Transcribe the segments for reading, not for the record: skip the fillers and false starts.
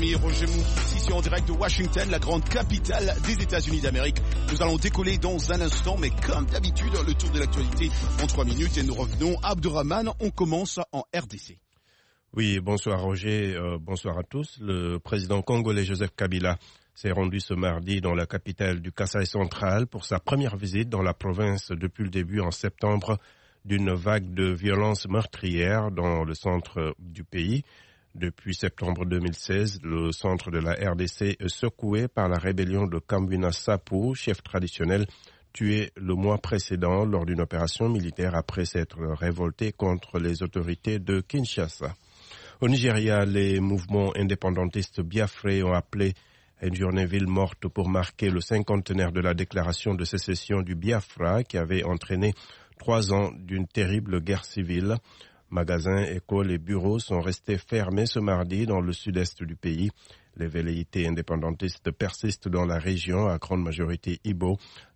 amis, Roger Moufouti ici en direct de Washington, la grande capitale des États-Unis d'Amérique. Nous allons décoller dans un instant, mais comme d'habitude, le tour de l'actualité en 3 minutes et nous revenons. Abderrahmane, on commence en RDC. Oui, bonsoir Roger, bonsoir à tous. Le président congolais Joseph Kabila s'est rendu ce mardi dans la capitale du Kasaï central pour sa première visite dans la province depuis le début en septembre d'une vague de violences meurtrières dans le centre du pays. Depuis septembre 2016, le centre de la RDC est secoué par la rébellion de Kambwina Sapu, chef traditionnel, tué le mois précédent lors d'une opération militaire après s'être révolté contre les autorités de Kinshasa. Au Nigeria, les mouvements indépendantistes biafrais ont appelé à une journée ville morte pour marquer le 50e de la déclaration de sécession du Biafra qui avait entraîné 3 ans d'une terrible guerre civile. Magasins, écoles et bureaux sont restés fermés ce mardi dans le sud-est du pays. Les velléités indépendantistes persistent dans la région, à grande majorité Ibo,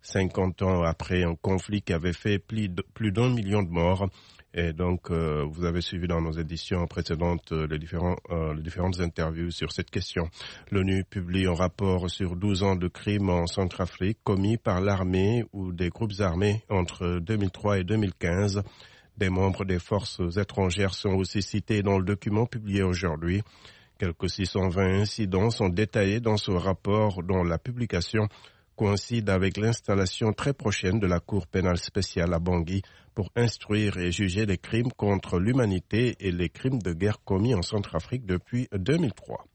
50 ans après un conflit qui avait fait plus d'1 million de morts. Et donc, vous avez suivi dans nos éditions précédentes les différentes interviews sur cette question. L'ONU publie un rapport sur 12 ans de crimes en Centrafrique commis par l'armée ou des groupes armés entre 2003 et 2015. Des membres des forces étrangères sont aussi cités dans le document publié aujourd'hui. Quelques 620 incidents sont détaillés dans ce rapport dont la publication coïncide avec l'installation très prochaine de la Cour pénale spéciale à Bangui pour instruire et juger les crimes contre l'humanité et les crimes de guerre commis en Centrafrique depuis 2003.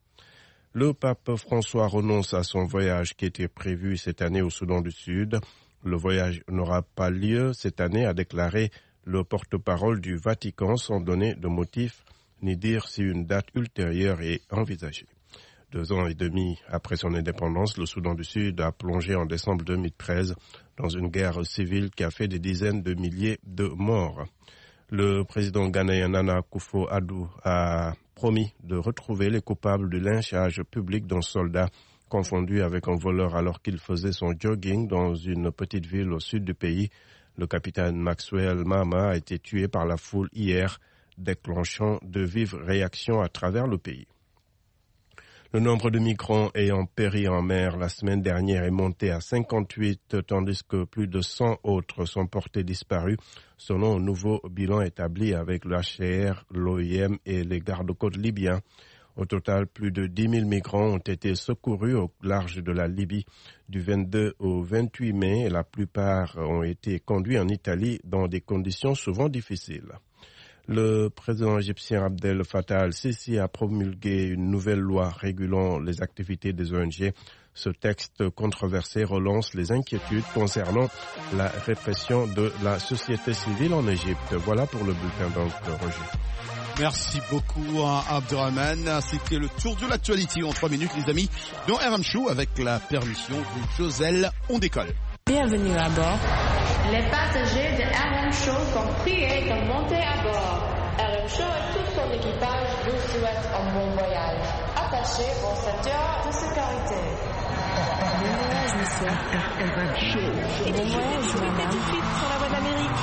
Le pape François renonce à son voyage qui était prévu cette année au Soudan du Sud. Le voyage n'aura pas lieu cette année, a déclaré le porte-parole du Vatican, sans donner de motif ni dire si une date ultérieure est envisagée. 2 ans et demi après son indépendance, le Soudan du Sud a plongé en décembre 2013 dans une guerre civile qui a fait des dizaines de milliers de morts. Le président ghanéen Nana Akufo-Addo a promis de retrouver les coupables du lynchage public d'un soldat confondu avec un voleur alors qu'il faisait son jogging dans une petite ville au sud du pays. Le capitaine Maxwell Mama a été tué par la foule hier, déclenchant de vives réactions à travers le pays. Le nombre de migrants ayant péri en mer la semaine dernière est monté à 58, tandis que plus de 100 autres sont portés disparus, selon un nouveau bilan établi avec le HCR, l'OIM et les gardes-côtes libyens. Au total, plus de 10 000 migrants ont été secourus au large de la Libye du 22 au 28 mai et la plupart ont été conduits en Italie dans des conditions souvent difficiles. Le président égyptien Abdel Fattah al-Sisi a promulgué une nouvelle loi régulant les activités des ONG. Ce texte controversé relance les inquiétudes concernant la répression de la société civile en Égypte. Voilà pour le bulletin donc, Roger. Merci beaucoup Abderrahmane. C'était le tour de l'actualité en 3 minutes les amis dans RM Show avec la permission de Joselle. On décolle. Bienvenue à bord. Les passagers de RM Show sont priés de monter à bord. RM Show et tout son équipage vous souhaitent un bon voyage. Attachez vos ceintures de sécurité. Bon voyage, monsieur. RM Show. Bon voyage, madame. Tout de suite sur la voie d'Amérique.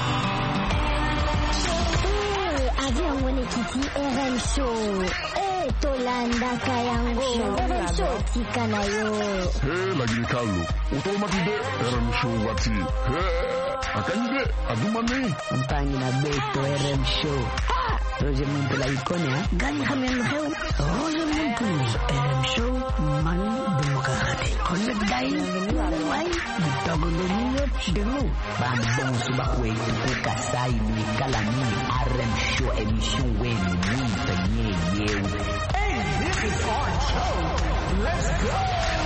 Avion Wenekiti RM Show. Tolanda Kayango. RM Show Tikanayo. Lagi Carlo. Automatique RM Show Wati. Akanyide Adumane. Campagne na Beto RM Show. Roger Montela Iconia. Gani Hamel Heu. Roger Montela RM Show. Manu Demokrati. Connect Guy. Why? Dogolonio Chidelo. Bambon Subakwe. Kasai Lui Kalami. RM Show émission Wen Win Yew. Hey, this is our show. Let's go.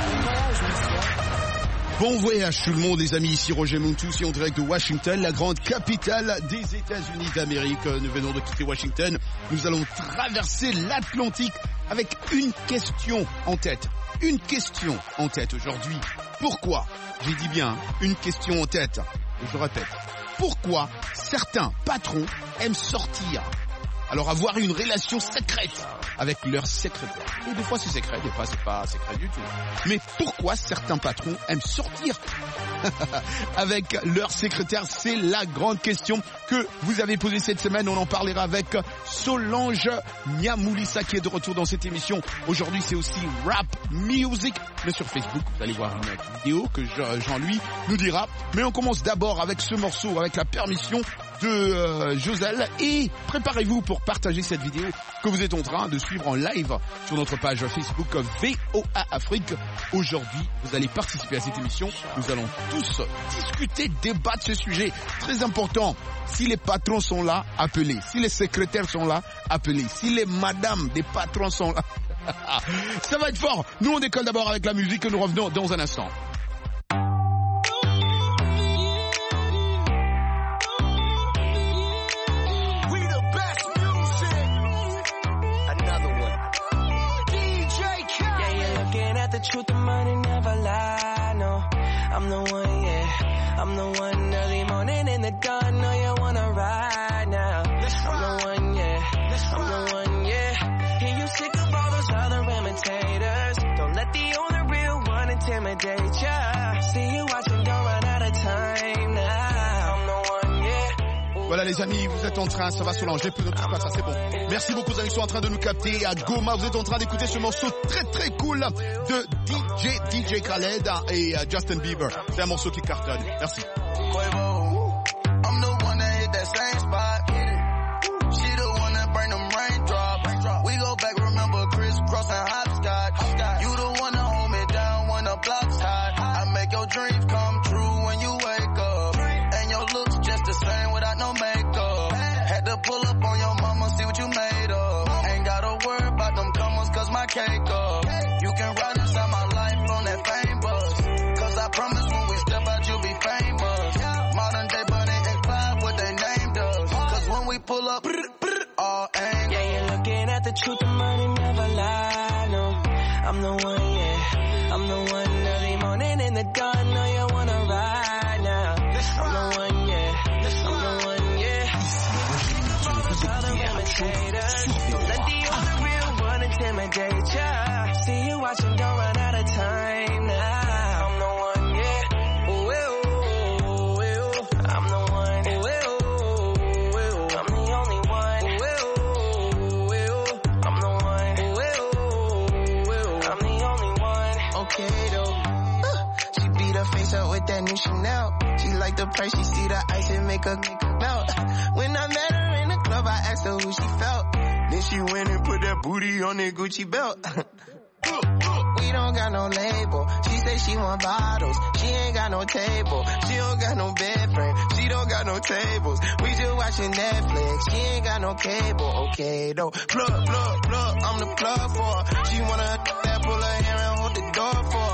Bon voyage tout le monde les amis, ici Roger Moufouti en direct de Washington, la grande capitale des États-Unis d'Amérique. Nous venons de quitter Washington, nous allons traverser l'Atlantique avec une question en tête. Une question en tête aujourd'hui. Pourquoi? J'ai dit bien, une question en tête. Et je répète, pourquoi certains patrons aiment sortir? Alors avoir une relation secrète avec leur secrétaire. Et des fois c'est secret, des fois c'est pas secret du tout. Mais pourquoi certains patrons aiment sortir avec leur secrétaire? C'est la grande question que vous avez posée cette semaine. On en parlera avec Solange Niamoulissa qui est de retour dans cette émission. Aujourd'hui, c'est aussi rap music. Mais sur Facebook, vous allez voir une vidéo que Jean-Louis nous dira. Mais on commence d'abord avec ce morceau, avec la permission de Joselle. Et préparez-vous pour partager cette vidéo que vous êtes en train de suivre en live sur notre page Facebook VOA Afrique. Aujourd'hui, vous allez participer à cette émission. Nous allons tous discuter, débattre ce sujet très important. Si les patrons sont là, appelez. Si les secrétaires sont là, appelez. Si les madames des patrons sont là, ça va être fort. Nous, on décolle d'abord avec la musique et nous revenons dans un instant. The truth, the money never lie, no. I'm the one, yeah. I'm the one early morning in the dawn. No, you wanna ride now. I'm the one, yeah. I'm the one, yeah. Hear you sick of all those other imitators. Don't let the only real one intimidate ya. See you watching, don't run out of time now. I'm the one, yeah. Voilà les amis, vous êtes en train, ça va Solange, peu de tout ça, c'est bon. Merci beaucoup aux amis qui sont en train de nous capter. À Goma, vous êtes en train d'écouter ce morceau très très cool de DJ Khaled et Justin Bieber. C'est un morceau qui cartonne. Merci. Cake up. You can ride inside my life on that fame bus. Cause I promise when we step out you'll be famous. Modern day Bunny and Clyde, what they named us. Cause when we pull up, all angles. Yeah, you're looking at the truth, the money never lie, no. I'm the one, yeah. I'm the one early morning in the dawn. No, you wanna ride now. I'm the one, yeah. I'm the one, yeah. All those other imitators. Don't let the only real one intimidate ya. See you watching, don't run out of time now. I'm the one, yeah. Ooh, ooh, ooh. I'm the one. Ooh, ooh, ooh. I'm the only one. Ooh, ooh. I'm the one. Ooh, ooh. I'm the only one. Okay though. She beat her face up with that new Chanel. She like the price, she see the ice and make her melt. When I met her in the club, I asked her who she felt. Then she went and put that booty on that Gucci belt. We don't got no label. She say she want bottles. She ain't got no table. She don't got no bed frame. She don't got no tables. We just watching Netflix. She ain't got no cable. Okay though. Plug, plug, plug. I'm the plug for her. She wanna that pull her hair and hold the door for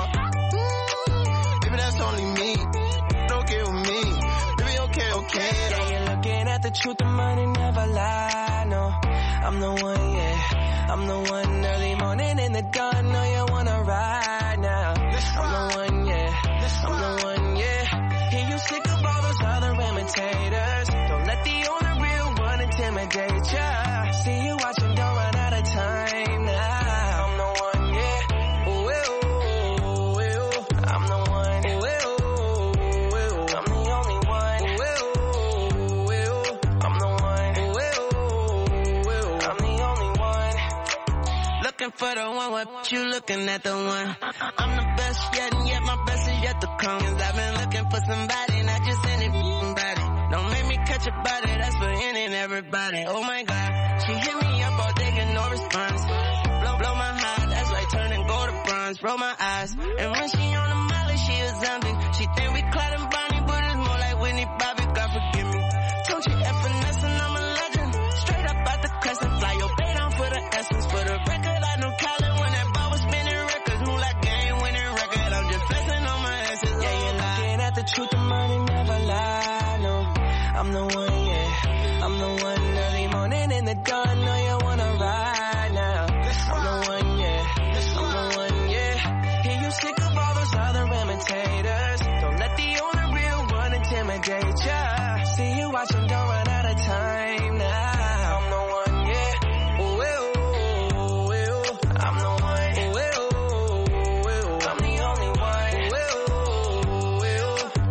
her. Baby, that's only me. Okay with me. Baby, okay. Yeah, you're looking at the truth, the money never lie, no. I'm the one, yeah. I'm the one early morning in the dawn. No, you wanna ride now. I'm the one, yeah. I'm the one, yeah. Hear you sick of all those other imitators. Don't let the only real one intimidate ya. See you watching, don't run out of time now. I'm the one, yeah. Ooh, ooh, ooh. I'm the one. Ooh, ooh, ooh. I'm the only one. Ooh, ooh. I'm the one. Ooh, ooh. I'm the only one. Looking for the one, what you looking at the one? I'm the best yet, and yet my best is yet to come. Cause I've been looking for somebody, not just anybody. Don't make me catch a body, that's for any and everybody. Oh my God, she hit me up all day, get no response. Blow my heart, that's like turning gold to bronze. Roll my eyes, and when she on the molly, she a zombie. She think we Clyde and Bonnie, but it's more like Whitney Bobby. God forgive me. Don't you F finesse and I'm a legend. Straight up out the crescent, fly your bait on for the essence. For the record, I know Khaled when that ball was spinning records. Move like game winning record. I'm just flexing on my asses. Yeah, you're looking at the truth, the money never lie, no. I'm the one, yeah. I'm the one early morning in the dawn. No, you wanna ride now. I'm the one, yeah. I'm the one, yeah. Hear you sick of all those other imitators. Don't let the only real one intimidate ya. See you watching, don't run out of time now. I'm the one, yeah. Ooh, ooh, ooh. I'm the one. Ooh, ooh, ooh. I'm the only one. Ooh, ooh, ooh.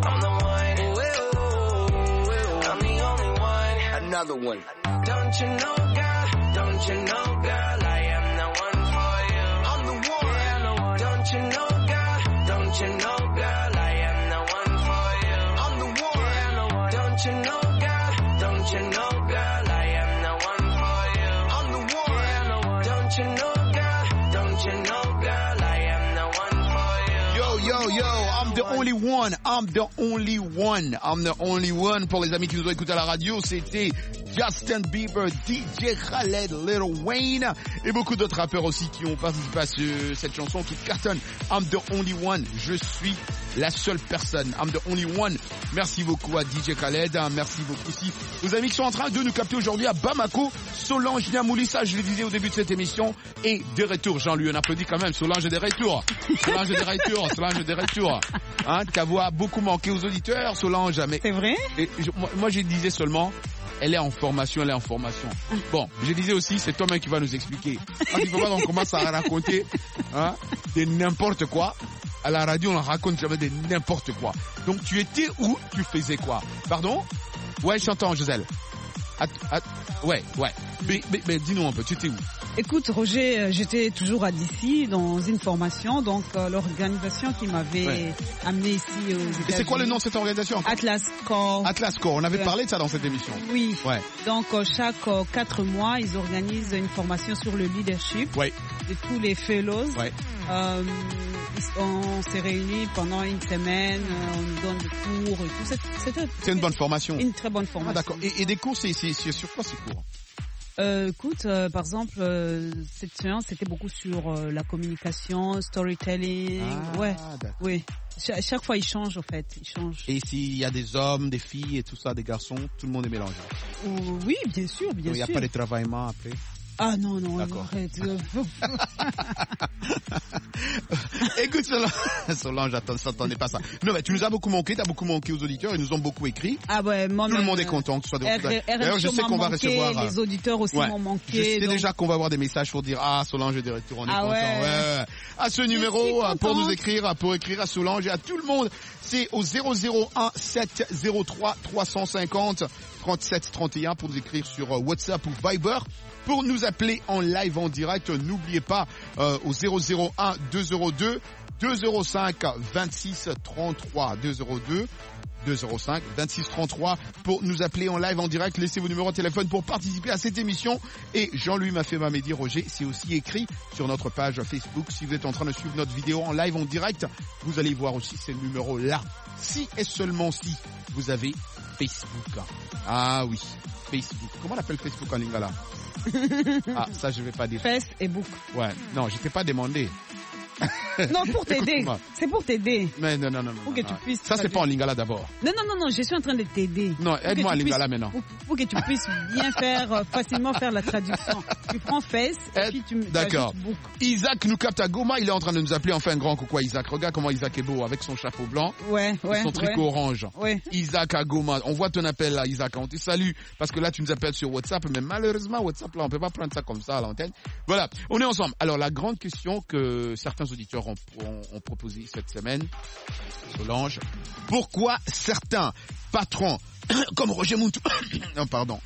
another one. Don't you know, girl? Don't you know, girl? I am the one for you. I'm the one. Yeah, the one. Don't you know, girl? Don't you know, girl? I am the one for you. I'm the one. Yeah, the one. Don't you know, girl? Don't you know, girl? I am the one for you. I'm the one. Yeah, the one. Don't you know, girl? Don't you know, girl? I am the one for you. Yo, I'm the only one. I'm the only one. I'm the only one. Pour les amis qui nous ont écouté à la radio, c'était Justin Bieber, DJ Khaled, Lil Wayne et beaucoup d'autres rappeurs aussi qui ont participé à cette chanson qui cartonne. I'm the only one. Je suis la seule personne. I'm the only one. Merci beaucoup à DJ Khaled. Merci beaucoup aussi aux amis qui sont en train de nous capter aujourd'hui à Bamako. Solange Niamoulissa, je le disais au début de cette émission, et de retour. Jean-Louis, on applaudit quand même. Solange est de retour. Solange est de retour. Solange est de retour. Hein, ta voix a beaucoup manqué aux auditeurs, Solange. Mais c'est vrai? Moi, je disais seulement, elle est en formation. Bon, je disais aussi, c'est toi-même qui va nous expliquer. Quand il faut pas qu'on commence à raconter de n'importe quoi. À la radio, on raconte jamais de n'importe quoi. Donc, tu étais où? Tu faisais quoi? Pardon? Ouais, je t'entends, Gisèle. Ouais. Mais dis-nous un peu, tu étais où? Écoute, Roger, j'étais toujours à DC dans une formation, donc l'organisation qui m'avait amené ici aux États-Unis. Et c'est quoi le nom de cette organisation? Atlas Core. Atlas Core, on avait parlé de ça dans cette émission. Oui. Ouais. Donc chaque 4 mois, ils organisent une formation sur le leadership de tous les fellows. Ouais. On s'est réunis pendant une semaine, on nous donne des cours et tout. C'est une bonne formation. Une très bonne formation. Ah d'accord. Et des cours, c'est sur quoi ces cours? Écoute, par exemple, cette séance, c'était beaucoup sur la communication, storytelling. D'accord. Oui. Chaque fois, ils changent, en fait. Ils changent. Et s'il y a des hommes, des filles et tout ça, des garçons, tout le monde est mélangé? Oui, bien sûr, bien sûr. Il n'y a pas de travaillement après? Ah non, d'accord. Arrête. Écoute Solange, t'entendais pas ça. Non mais tu nous as beaucoup manqué, t'as beaucoup manqué aux auditeurs, ils nous ont beaucoup écrit. Ah ouais, moi tout le monde est content que tu sois de retour. D'ailleurs, je sais qu'on va recevoir. Les auditeurs aussi m'ont manqué. Je sais déjà qu'on va avoir des messages pour dire Solange est de retour, on est content. Ouais. À ce numéro pour nous écrire, pour écrire à Solange et à tout le monde, c'est au 001 703 350 37 31 pour nous écrire sur WhatsApp ou Viber. Pour nous appeler en live, en direct, n'oubliez pas au 001 202 205 26 33 202 205 26 33 pour nous appeler en live en direct. Laissez vos numéros de téléphone pour participer à cette émission. Et Jean-Louis Mafé-Mamedi Roger, c'est aussi écrit sur notre page Facebook. Si vous êtes en train de suivre notre vidéo en live en direct, vous allez voir aussi ces numéros-là. Si et seulement si vous avez Facebook. Ah oui, Facebook. Comment on appelle Facebook en lingala? Ça je vais pas dire. Facebook. Ouais, non, je t'ai pas demandé. Non, pour t'aider. C'est pour t'aider. Mais non. Pour que tu puisses. Ça, c'est pas en lingala d'abord. Non, je suis en train de t'aider. Non, aide-moi en lingala maintenant. Pour que tu puisses bien facilement faire la traduction. Tu prends face et puis tu me. D'accord. Isaac nous capte à Goma, il est en train de nous appeler. Enfin, un grand coucou à Isaac. Regarde comment Isaac est beau avec son chapeau blanc. Ouais. Son tricot orange. Ouais. Isaac à Goma. On voit ton appel là, Isaac. On te salue parce que là, tu nous appelles sur WhatsApp. Mais malheureusement, WhatsApp là, on peut pas prendre ça comme ça à l'antenne. Voilà. On est ensemble. Alors, la grande question que certains auditeurs ont proposé cette semaine, Solange, pourquoi certains patrons comme Roger Moutou non pardon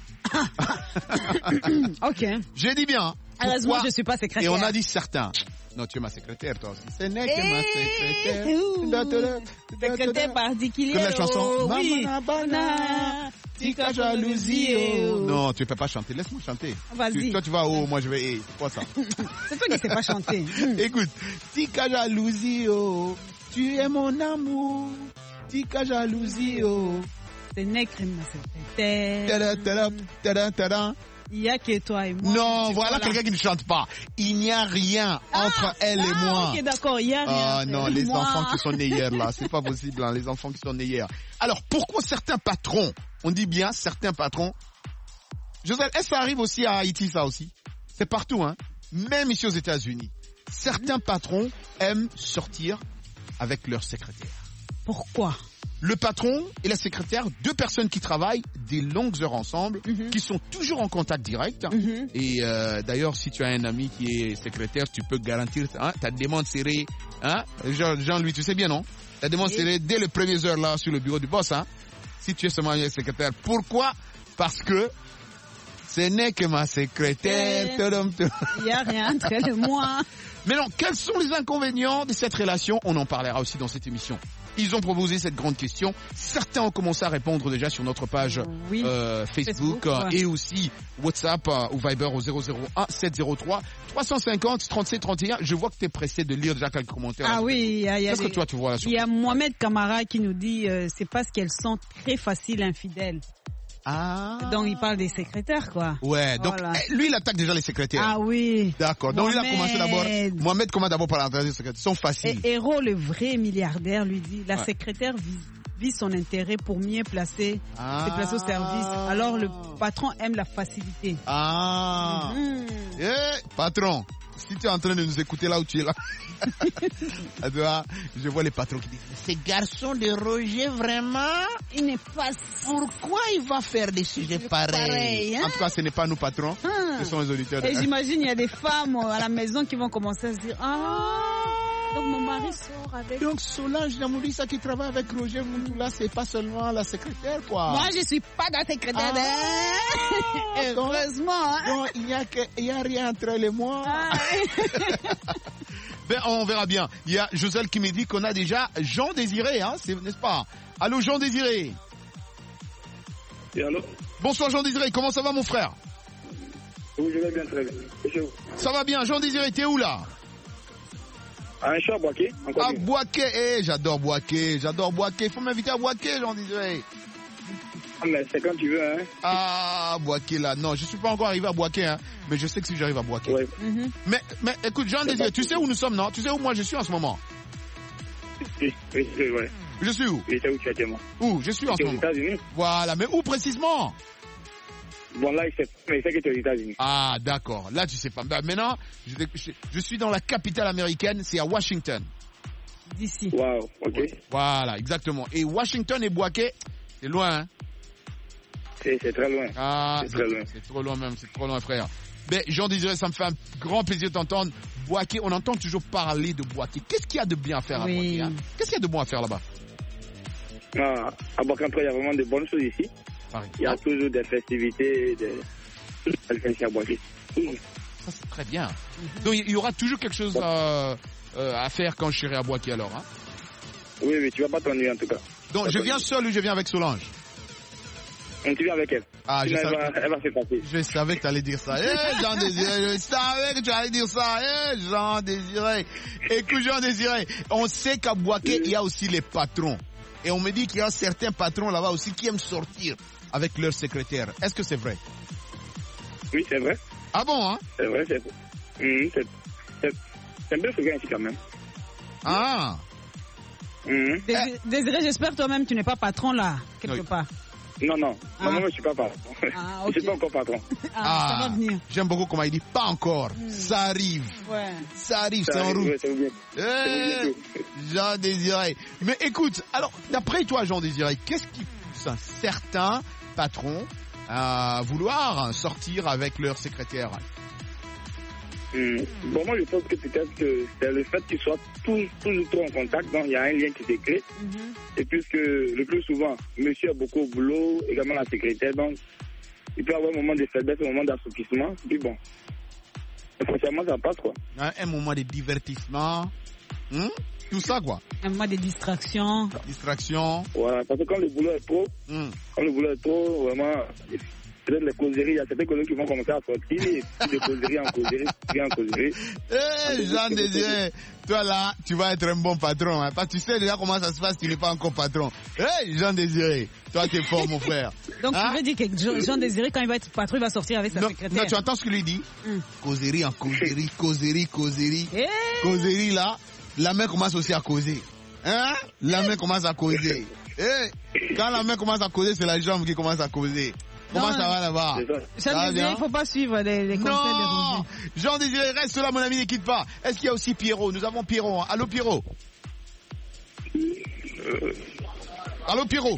ok, j'ai dit bien heureusement je suis pas secrétaire et on a dit certains. Non, tu es ma secrétaire toi aussi. Ce n'est que ma secrétaire. Secrétaire particulier. Comme la chanson. Oui. Tika jalousie. Non, tu peux pas chanter. Laisse-moi chanter. Vas-y. Toi tu vas moi je vais c'est quoi ça? C'est toi qui sais pas chanter. Écoute, Tika jalousie tu es mon amour. Tika jalousie Ce n'est que ma secrétaire. Il n'y a que toi et moi. Non, voilà quelqu'un qui ne chante pas. Il n'y a rien entre elle et moi. Ok, d'accord, il n'y a rien. Ah non, les enfants qui sont nés hier là, c'est pas possible, hein, les enfants qui sont nés hier. Alors, pourquoi certains patrons, on dit bien certains patrons, Joseph, est-ce que ça arrive aussi à Haïti, ça aussi? C'est partout, hein. Même ici aux États-Unis. Certains patrons aiment sortir avec leur secrétaire. Pourquoi? Le patron et la secrétaire, deux personnes qui travaillent des longues heures ensemble, qui sont toujours en contact direct. Et d'ailleurs, si tu as un ami qui est secrétaire, tu peux garantir ta demande serrée. Jean-Louis, tu sais bien, non? Ta demande serrée dès les premières heures là sur le bureau du boss. si tu es seulement une secrétaire. Pourquoi? Parce que ce n'est que ma secrétaire. Il n'y a rien entre elle et moi. Mais non, quels sont les inconvénients de cette relation? On en parlera aussi dans cette émission. Ils ont proposé cette grande question. Certains ont commencé à répondre déjà sur notre page Facebook et aussi WhatsApp ou Viber au 001 703 350 37 31. Je vois que tu es pressé de lire déjà quelques commentaires. Ah oui, qu'est-ce que toi tu vois là? Il y a Mohamed Kamara qui nous dit c'est parce qu'elles sont très faciles infidèles. Ah. Donc il parle des secrétaires quoi. Ouais, donc voilà. Lui il attaque déjà les secrétaires. Ah oui. D'accord. Donc Mohamed... il a commencé d'abord. Mohamed commence d'abord par l'entrée des secrétaires. Ils sont faciles. Et Héros, le vrai milliardaire, lui dit la secrétaire vise son intérêt pour mieux placer se placer au service. Alors le patron aime la facilité. Ah. Patron. Si tu es en train de nous écouter là où tu es là, je vois les patrons qui disent ces garçons de Roger vraiment, il n'est pas. Pourquoi il va faire des sujets pareils hein? En tout cas, ce n'est pas nous patrons, ce sont les auditeurs. Et j'imagine il y a des femmes à la maison qui vont commencer à se dire donc mon mari sort avec. Donc Solange Namoulissa qui travaille avec Roger Moutoula, c'est pas seulement la secrétaire quoi. Moi je suis pas la secrétaire. Heureusement. Donc il y a rien entre elle et moi. Ben on verra bien. Il y a Joselle qui me dit qu'on a déjà Jean Désiré, hein, n'est-ce pas? Allô Jean Désiré. Et allô. Bonsoir Jean Désiré, comment ça va mon frère? Oui, je vais bien, très bien. Ça va bien, Jean Désiré, t'es où là? Un chat à Boaké. À Boaké, j'adore Boaké. Il faut m'inviter à Boaké, Jean Désiré. Ah, mais c'est quand tu veux, hein. Ah, Boaké là. Non, je suis pas encore arrivé à Boaké, hein. Mais je sais que si j'arrive à Boaké. Ouais. Mais écoute, Jean Désiré, tu sais où nous sommes, non? Tu sais où moi je suis en ce moment? Oui, ouais. Je suis où? Je sais où tu es actuellement. Où? Je suis en ce moment. Aux États-Unis. Voilà, mais où précisément? Bon, là, il sait que tu es aux États-Unis. Ah, d'accord. Là, tu sais pas. Ben, maintenant, je suis dans la capitale américaine, c'est à Washington. D'ici. Waouh, ok. Voilà, exactement. Et Washington et Boaké, c'est loin, hein? C'est très loin. Ah, c'est très loin. C'est trop loin même, c'est trop loin, frère. Mais Jean Désiré, ça me fait un grand plaisir de t'entendre. Boaké, on entend toujours parler de Boaké. Qu'est-ce qu'il y a de bien à faire à Boaké, hein? Qu'est-ce qu'il y a de bon à faire là-bas? À Boaké, il y a vraiment de bonnes choses ici. Il y a toujours des festivités, à Boaké. Ça, c'est très bien. Donc, il y aura toujours quelque chose à faire quand je serai à Boaké, alors, hein? Oui, mais tu vas pas t'ennuyer, en tout cas. Donc, je viens seul ou je viens avec Solange? Tu viens avec elle. Ah, elle va se passer. Je savais que tu allais dire ça. Jean Désiré, je savais que tu allais dire ça. Jean Désiré. Écoute, Jean Désiré, on sait qu'à Boaké, il y a aussi les patrons. Et on me dit qu'il y a certains patrons là-bas aussi qui aiment sortir avec leurs secrétaires. Est-ce que c'est vrai? Oui, c'est vrai. Ah bon, hein? C'est vrai, c'est vrai. C'est un peu fréquent ici quand même. Ah. Désiré, j'espère toi-même tu n'es pas patron là, quelque part. Non. Moi, je suis pas patron. Ah, okay. Je suis pas encore patron. Ça va venir. J'aime beaucoup comment il dit pas encore. Ça arrive. Ouais. Ça arrive, c'est en route. Jean Désiré. Mais écoute, alors, d'après toi, Jean Désiré, qu'est-ce qui pousse certains patrons à vouloir sortir avec leur secrétaire? Bon, moi, je pense que peut-être que c'est le fait qu'ils soient toujours trop en contact, donc il y a un lien qui se crée. Et puisque le plus souvent, monsieur a beaucoup au boulot, également la secrétaire, donc il peut y avoir un moment de faiblesse, un moment d'assouplissement, puis bon, forcément ça passe quoi. Un moment de divertissement, tout ça quoi. Un moment de distraction. Voilà, parce que quand le boulot est trop, vraiment... Peut-être les causeries, il y a certains collègues qui vont commencer à sortir, de causerie en causerie. Jean Désiré, toi là, tu vas être un bon patron, hein, parce que tu sais déjà comment ça se passe, tu n'es pas encore patron. Jean Désiré, toi t'es fort mon frère. Donc tu veux dire que Jean Désiré, quand il va être patron, il va sortir avec sa secrétaire? Non, tu entends ce qu'il lui dit? Causerie en causerie. Causerie là, la main commence aussi à causer. Hein? La main commence à causer. Quand la main commence à causer, c'est la jambe qui commence à causer. Comment ça va là-bas? Jean Désiré, il ne faut pas suivre les conseils de Roger. Jean Désiré, reste là mon ami, ne quitte pas. Est-ce qu'il y a aussi Pierrot? Nous avons Pierrot. Allô Pierrot? Allô Pierrot?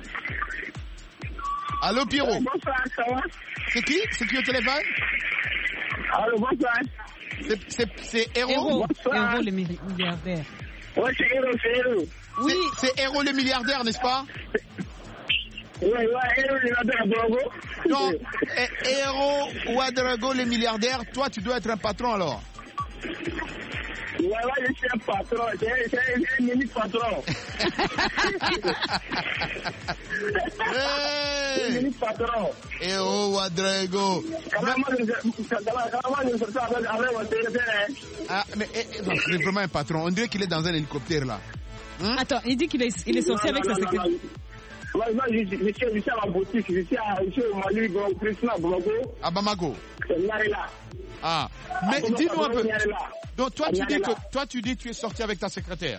Allô Pierrot? Bonsoir, ça va? C'est qui? C'est qui au téléphone? Allô, bonsoir. C'est Héros? Héros le milliardaire. Ouais, c'est Héros. Oui. C'est Héros le milliardaire, n'est-ce pas? Non, Héros Ouedraogo, le milliardaire, toi, tu dois être un patron alors. Ouais, je suis un patron, c'est un mini-patron. Hey. Un mini-patron. Héros Ouedraogo. Ah, mais c'est vraiment un patron. On dirait qu'il est dans un hélicoptère là. Attends, il dit qu'il est sorti avec sa secrétaire. Moi, je suis à la boutique, je suis au Mali, à Bamako. C'est là. Ah, mais dis-nous un peu. Donc toi tu dis que tu es sorti avec ta secrétaire.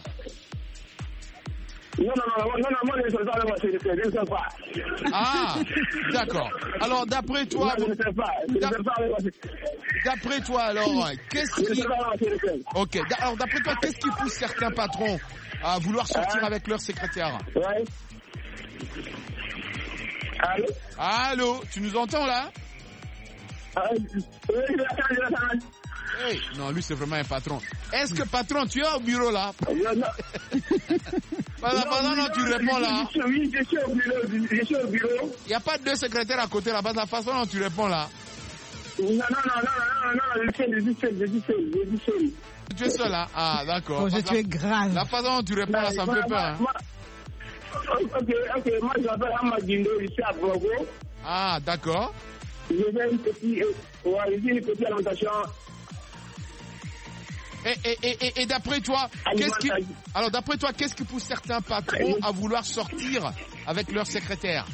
Non, moi je suis sorti avec ma secrétaire, je ne sais pas. Ah, d'accord. Alors d'après toi, je ne sais pas. D'après toi alors, qu'est-ce qui... Ok, alors d'après toi, qu'est-ce qui pousse certains patrons à vouloir sortir avec leur secrétaire? Ouais. Allô? Allô, tu nous entends là? Oui, je l'attends. Hey, non, lui c'est vraiment un patron. Est-ce que patron, tu es au bureau là? Non, tu réponds là. Oui, je suis au bureau. Il n'y a pas deux secrétaires à côté là-bas, la façon dont tu réponds là. Non, je suis seul. Tu es seul là? Ah, d'accord. Tu es grave. La façon dont tu réponds là, ça me fait peur. Hein. Ok, moi je m'appelle Amadindo, je suis à Bogo. Ah, d'accord. J'ai une petite alimentation. Et d'après toi, qu'est-ce qui pousse certains patrons à vouloir sortir avec leur secrétaire?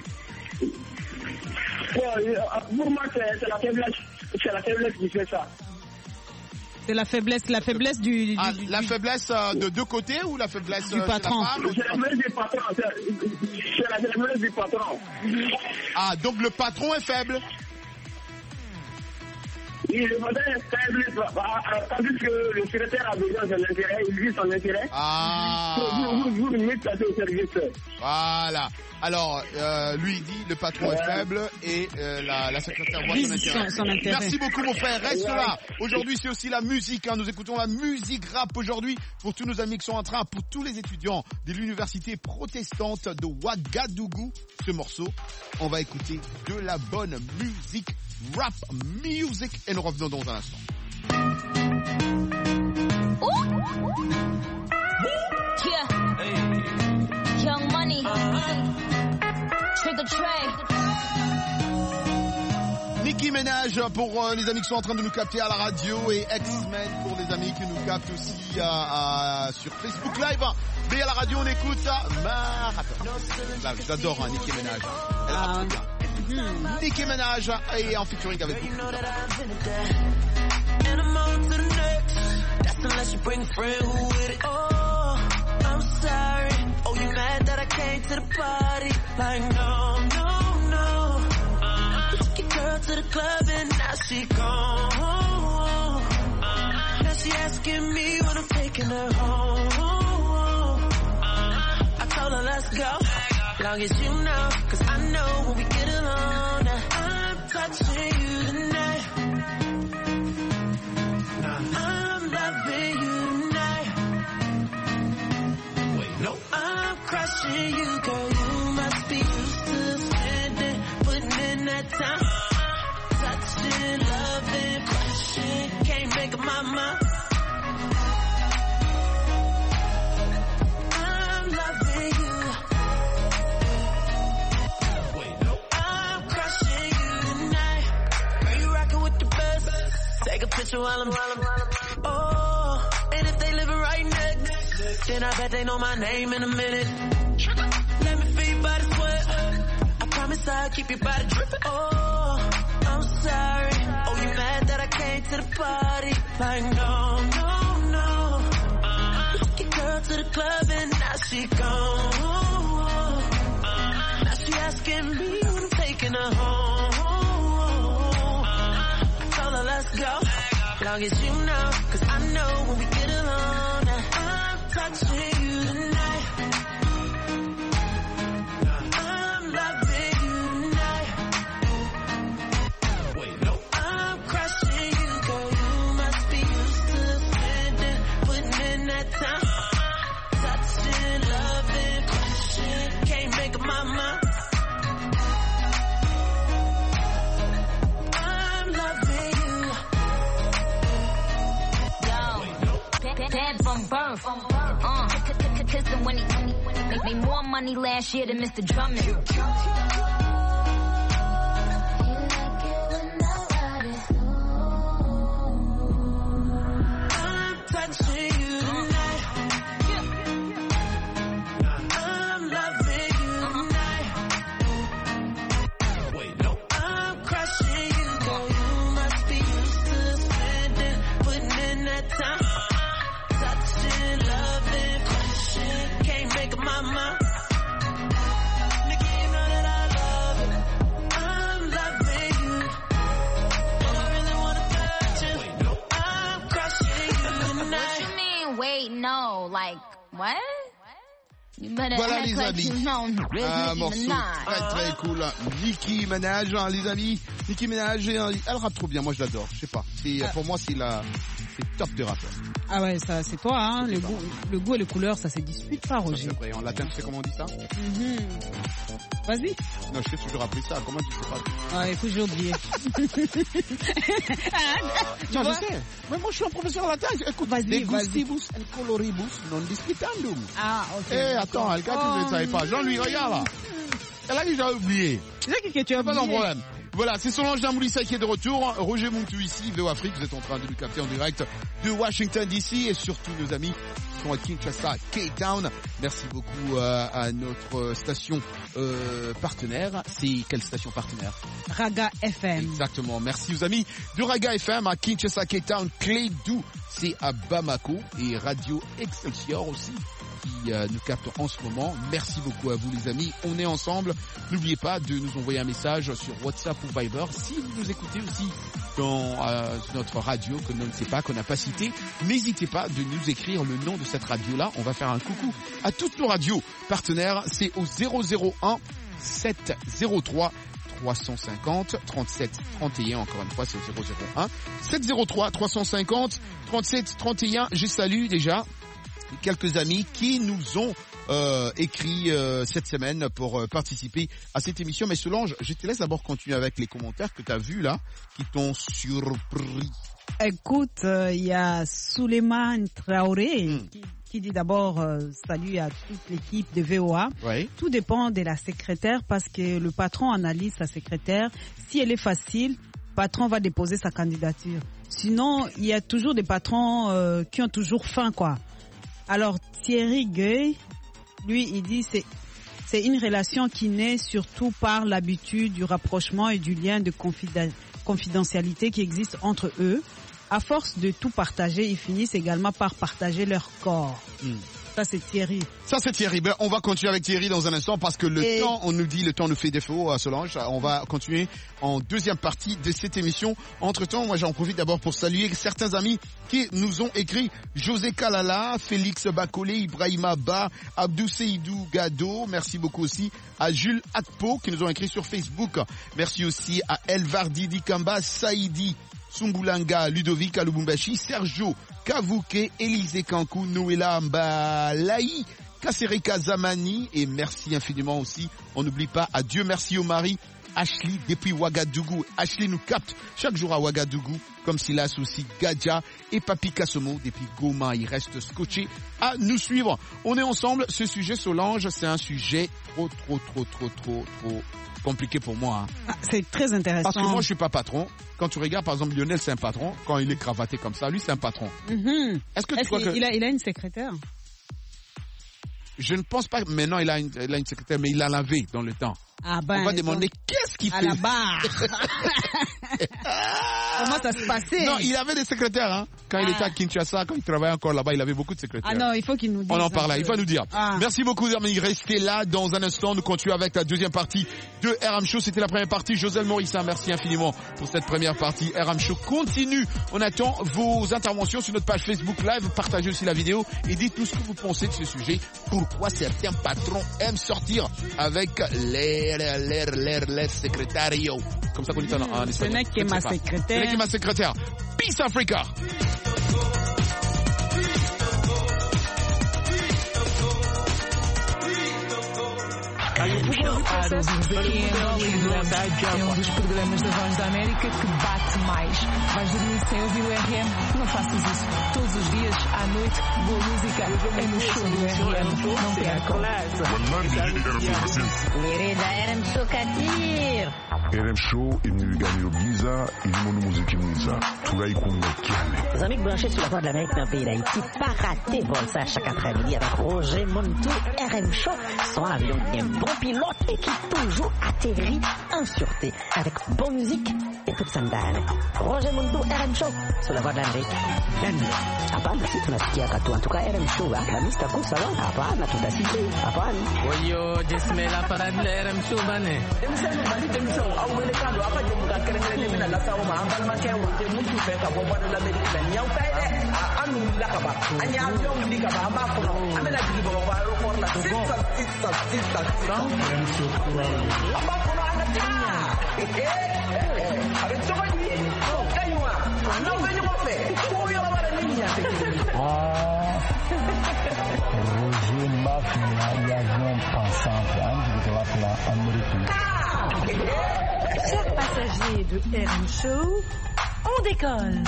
Pour moi, c'est la faiblesse qui fait ça. C'est la faiblesse du la faiblesse de deux côtés ou la faiblesse du patron? C'est la faiblesse du patron. C'est la faiblesse du patron. Ah, donc le patron est faible? Oui, le patron est faible, tandis que le secrétaire a besoin de l'intérêt, il vit son intérêt. Ah. Vous mettez au service. Voilà. Alors, lui il dit le patron est faible et la secrétaire voit son intérêt. Merci beaucoup mon frère, reste là. Aujourd'hui c'est aussi la musique, hein. Nous écoutons la musique rap aujourd'hui pour tous nos amis qui sont en train, pour tous les étudiants de l'université protestante de Ouagadougou. Ce morceau, on va écouter de la bonne musique, rap music, et nous revenons dans un instant. Young Money, Trigger Trey. Nicki Minaj pour les amis qui sont en train de nous capter à la radio et X-Men pour les amis qui nous captent aussi sur Facebook Live. Mais à la radio on écoute Marathon. J'adore Nicki Minaj. Elle rappe bien. Nicki Minaj est en featuring avec vous. I'm sorry. Oh, you mad that I came to the party? Like, no. You took your girl to the club and now she gone. Now she asking me when I'm taking her home. I told her let's go, long as you know, 'cause I know when we get alone, I'm touching you tonight. I'm loving you tonight. I'm crushing you, girl. You must be used to spending, putting in that time. Touching, loving, crushing. Can't make up my mind. I'm loving you. I'm crushing you tonight. Girl, you rocking with the best. Take a picture while I'm oh, and if they living right next, then I bet they know my name in a minute. Let me feel your body sweat. I promise I'll keep your body dripping. Oh, I'm sorry. Oh, you mad that I came to the party? Like, no. Took your girl to the club and now she gone. Now she asking me when I'm taking her home. I told her let's go, long as you know, 'cause I know when we get alone, I'm touching you tonight. I'm loving you tonight. I'm crushing you, girl. You must be used to spending, putting in that time. Touching, loving, crushing. Can't make up my mind. money last year than Mr. Drummond. No, like, what? Voilà les amis, un morceau très cool, Nicki Minaj, hein, les amis. Nicki Minaj, elle rappe trop bien, moi je l'adore, je sais pas. Pour moi c'est top de rappeur. Ah ouais, ça c'est toi, hein. Le goût et les couleurs, ça se dispute pas, Roger. C'est vrai, en latin, tu sais comment on dit ça? Vas-y. Non, je t'ai toujours appris ça, comment tu sais pas? Ah, écoute, j'ai oublié. Non, je sais. Mais moi je suis un professeur en latin, écoute, de gustibus et coloribus non disputandum. Ah, ok. Attends, le gars, tu ne le savais pas. Jean-Louis, regarde là. Elle a déjà oublié. C'est qui que tu as oublié? Pas de problème. Voilà, c'est Solange Damoulissa qui est de retour. Roger Montou ici, VO Afrique. Vous êtes en train de nous capter en direct de Washington DC et surtout nos amis qui sont à Kinshasa, Cape Town. Merci beaucoup à notre station partenaire. C'est quelle station partenaire? Raga FM. Exactement. Merci aux amis de Raga FM à Kinshasa, Cape Town. Clédou, c'est à Bamako et Radio Excelsior aussi qui nous capte en ce moment. Merci beaucoup à vous les amis. On est ensemble. N'oubliez pas de nous envoyer un message sur WhatsApp ou Viber. Si vous nous écoutez aussi dans notre radio que l'on ne sait pas, qu'on n'a pas cité, n'hésitez pas de nous écrire le nom de cette radio-là. On va faire un coucou à toutes nos radios partenaires. C'est au 001 703 350 37 31. Encore une fois, c'est au 001 703 350 37 31. Je salue déjà quelques amis qui nous ont écrit cette semaine pour participer à cette émission. Mais Solange, je te laisse d'abord continuer avec les commentaires que tu as vus là, qui t'ont surpris. Écoute, il y a Souleymane Traoré qui dit d'abord salut à toute l'équipe de VOA. Oui. Tout dépend de la secrétaire parce que le patron analyse sa secrétaire. Si elle est facile, le patron va déposer sa candidature. Sinon, il y a toujours des patrons qui ont toujours faim, quoi. Alors Thierry Gueye, lui, il dit c'est une relation qui naît surtout par l'habitude du rapprochement et du lien de confidentialité qui existe entre eux. À force de tout partager, ils finissent également par partager leur corps. Ça, c'est Thierry. Ça, c'est Thierry. Ben, on va continuer avec Thierry dans un instant parce que le temps, on nous dit, le temps nous fait défaut à Solange. On va continuer en deuxième partie de cette émission. Entre-temps, moi, j'en profite d'abord pour saluer certains amis qui nous ont écrit. José Kalala, Félix Bakolé, Ibrahima Ba, Abdou Seydou Gado. Merci beaucoup aussi à Jules Akpo qui nous ont écrit sur Facebook. Merci aussi à Elvardi Dikamba, Saïdi Sumbulanga, Ludovic Alubumbashi, Sergio Kavuke, Élisée Kankou, Noéla Mbalaï, Kaserika Zamani et merci infiniment aussi. On n'oublie pas à Dieu merci au mari, Ashley depuis Ouagadougou. Ashley nous capte chaque jour à Ouagadougou, comme Silas aussi, Gadja et Papi Kassomo depuis Goma. Il reste scotché à nous suivre. On est ensemble. Ce sujet Solange, c'est un sujet trop compliqué pour moi. Hein. C'est très intéressant. Parce que moi, je suis pas patron. Quand tu regardes, par exemple, Lionel, c'est un patron. Quand il est cravaté comme ça, lui, c'est un patron. Est-ce que tu crois il a une secrétaire? Je ne pense pas. Maintenant, il a une secrétaire, mais il l'a lavé dans le temps. Ah ben, on va demander qu'est-ce qu'il fait. À la barre. Comment ça se passait? Non, il avait des secrétaires. Hein. Quand il était à Kinshasa, quand il travaillait encore là-bas, il avait beaucoup de secrétaires. Ah non, il faut qu'il nous dise. On en parle là, il va nous dire. Merci beaucoup, amis. Restez là dans un instant. Nous continuons avec la deuxième partie de RM Show. C'était la première partie. Joselle Morissa, merci infiniment pour cette première partie. RM Show continue. On attend vos interventions sur notre page Facebook Live. Partagez aussi la vidéo et dites-nous ce que vous pensez de ce sujet. Pourquoi certains patrons aiment sortir avec l'air secrétario. Comme ça qu'on dit en espagnol. Ce n'est que ma secrétaire. Ce n'est que ma secrétaire. Peace Africa. Are you estar ouvimos aqui em é um dos programas da Voz da América que bate mais. Vais dormir sem ouvir o RM? Não faças isso. Todos os dias, à noite, boa música é no show do RM. Não percam. RM Show Kadir. RM Show, il nous gagne au Giza, il nous musique Giza. Tout là, il compte Les amis branchés sur la Voix de l'Amérique dans le pays d'Haïti, pas rater vol ça chaque après-midi avec Roger Montou, RM Show, son avion qui est un bon pilote et qui toujours atterrit en sûreté avec bonne musique et toute sandale. Roger Montou, RM Show, sur la Voix de l'Amérique. Hapana, si tunasikia katu. En tout cas, RM Show, Alhamisi taku sawa. Hapana, tutasikia. Hapana. Oyo, jismela para RM Show bane. Au mercado apa je buka keren-keren mina la sawo ma ambal ma kewo je mutu fe ka bobo de l'Amérique la nyaw tay de anu la ka ba anya avion di ka ba ma ko no amela di bobo ba ro for la sista ba ko no ana ta avec ça va dire kaywa no venyo mo fe ko yo la bara niña Roger Mafia y avion pensant de la plan américain. Chers passagers de RM Show, on décolle.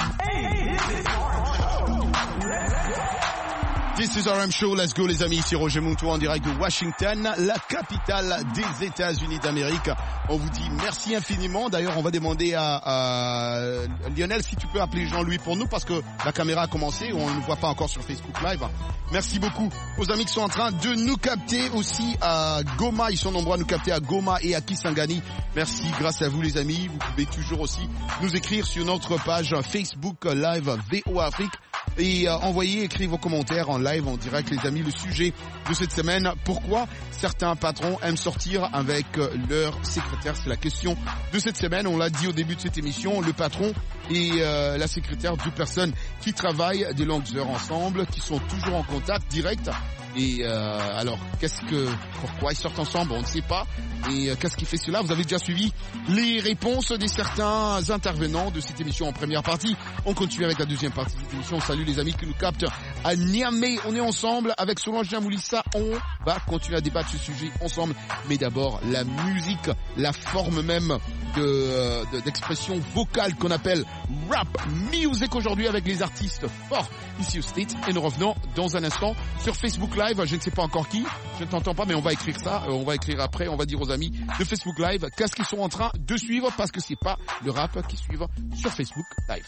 This is RM Show, let's go les amis, ici Roger Montou en direct de Washington, la capitale des États-Unis d'Amérique. On vous dit merci infiniment. D'ailleurs, on va demander à Lionel si tu peux appeler Jean-Louis pour nous parce que la caméra a commencé, on ne le voit pas encore sur Facebook Live. Merci beaucoup aux amis qui sont en train de nous capter aussi à Goma. Ils sont nombreux à nous capter à Goma et à Kisangani. Merci, grâce à vous les amis. Vous pouvez toujours aussi nous écrire sur notre page Facebook Live VOA Afrique. Et écrivez vos commentaires en live, en direct les amis, le sujet de cette semaine. Pourquoi certains patrons aiment sortir avec leur secrétaire? C'est la question de cette semaine. On l'a dit au début de cette émission, le patron et la secrétaire, deux personnes qui travaillent des longues heures ensemble, qui sont toujours en contact direct. Et alors, pourquoi ils sortent ensemble? On ne sait pas. Et qu'est-ce qui fait cela? Vous avez déjà suivi les réponses des certains intervenants de cette émission en première partie. On continue avec la deuxième partie de cette émission. Salut les amis qui nous captent à Niamey. On est ensemble avec Solange Diamoulissa. On va continuer à débattre ce sujet ensemble. Mais d'abord, la musique, la forme même d'expression vocale qu'on appelle rap music aujourd'hui avec les artistes forts ici au States. Et nous revenons dans un instant sur Facebook Live. Je ne sais pas encore qui, je ne t'entends pas, mais on va écrire ça. On va écrire après, on va dire aux amis de Facebook Live qu'est-ce qu'ils sont en train de suivre parce que c'est pas le rap qui suivent sur Facebook Live.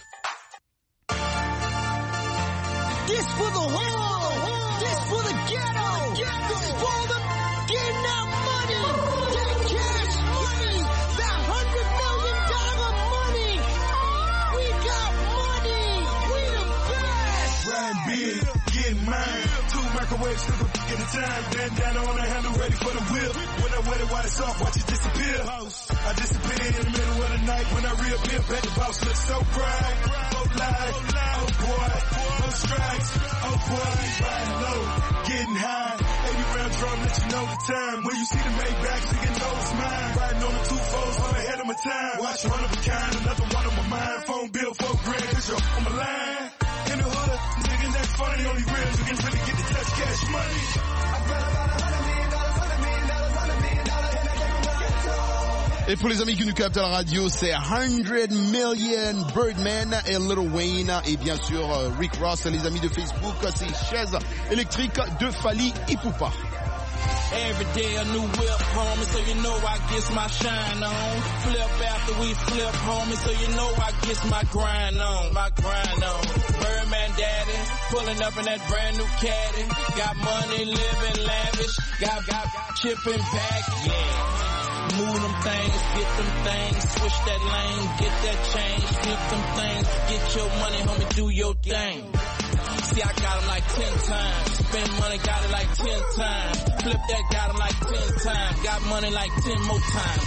This for the whole, this for the ghetto, this for the getting out money, that cash money, that $100 million money. We got money, we the best. Riding big, getting mine. Two microwaves, still at a time. Bandana on the handle, ready for the whip. When I wet it while it's off, watch it disappear. I disappear in the middle of the night. When I reappear, bet the boss looks so bright. Oh live, oh boy, no strikes. Oh boy, riding low, getting high. 80 round drum, let you know the time. When you see the Maybach, you can know it's mine. Riding on the 2-4s, I'm ahead of my time. Watch one of a kind, another one on my mind. Phone bill $4,000, cause you're on my line. In the hood, nigga, that's funny. Only real, you can really get the touch cash money. I got about $100 million. Et pour les amis qui nous captent à la radio, c'est 100 Million, Birdman et Lil Wayne. Et bien sûr, Rick Ross, les amis de Facebook, c'est Chaise électrique de Fally Ipupa. Every day a new whip, homie, so you know I gets my shine on. Flip after we flip, homie, so you know I gets my grind on. Birdman daddy, pulling up in that brand new caddy. Got money, living lavish, got chipping back, yeah. Move them things, get them things, switch that lane, get that change, flip them things, get your money, homie, do your thing. See, I got them like 10 times, spend money, got it like 10 times, flip that, got them like 10 times, got money like 10 more times.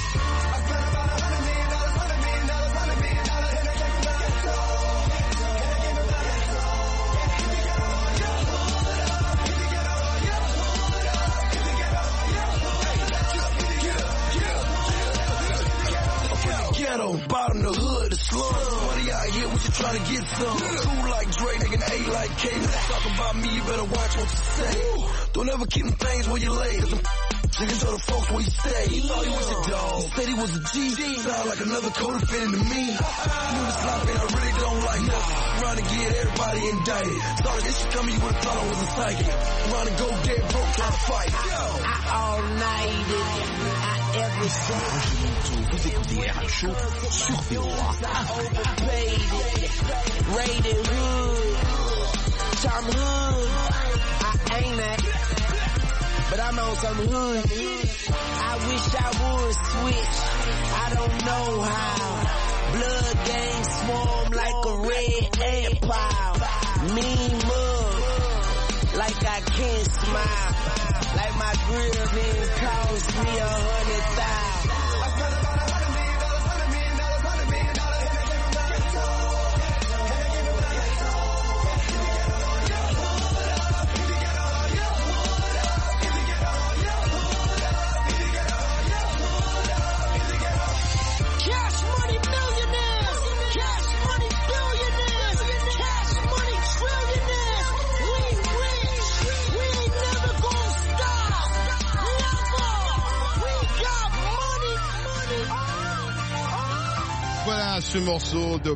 Ghetto, bottom the hood, the slums. Money out here, what you trying to get some? Cool like Dre, nigga, A like K. Talk about me, you better watch what you say. Don't ever keep them things where you lay. Cause them Niggas told the folks what he said. He thought he was a dog. He said he was a G. Sound like another co-defendant to me. Knew the slopping, I really don't like that. Trying to get everybody indicted. Sorry, this shit coming, you would've thought I was a psychic. Trying to go get broke, trying to fight. I all-nighted. I every Vous écoutez RM Show sur VOA. Rated hood. Tom Hood. I ain't that. But I'm on some hood. I wish I would switch. I don't know how. Blood gang swarm like a red ant pile. Mean mug. Like I can't smile. Like my grill didn't cost me $100,000. Voilà ce morceau de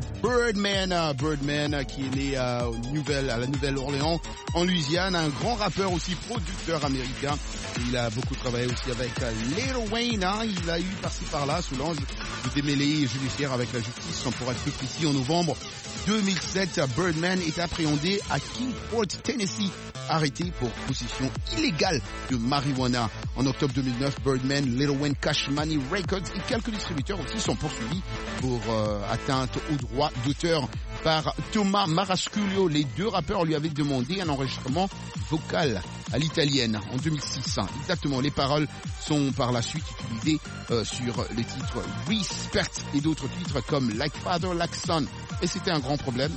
Birdman qui est né à la Nouvelle-Orléans en Louisiane, un grand rappeur aussi producteur américain. Il a beaucoup travaillé aussi avec Lil Wayne, il a eu par-ci par-là sous l'ange de démêlés judiciaires avec la justice. Pour être précis, en novembre 2007, Birdman est appréhendé à Kingsport, Tennessee, arrêté pour possession illégale de marijuana. En octobre 2009, Birdman, Lil Wayne, Cash Money Records et quelques distributeurs aussi sont poursuivis pour atteinte aux droits d'auteur par Thomas Marasculio. Les deux rappeurs lui avaient demandé un enregistrement vocal à l'italienne en 2006. Exactement, les paroles sont par la suite utilisées sur le titre Respect et d'autres titres comme Like Father, Like Son. Et c'était un grand problème.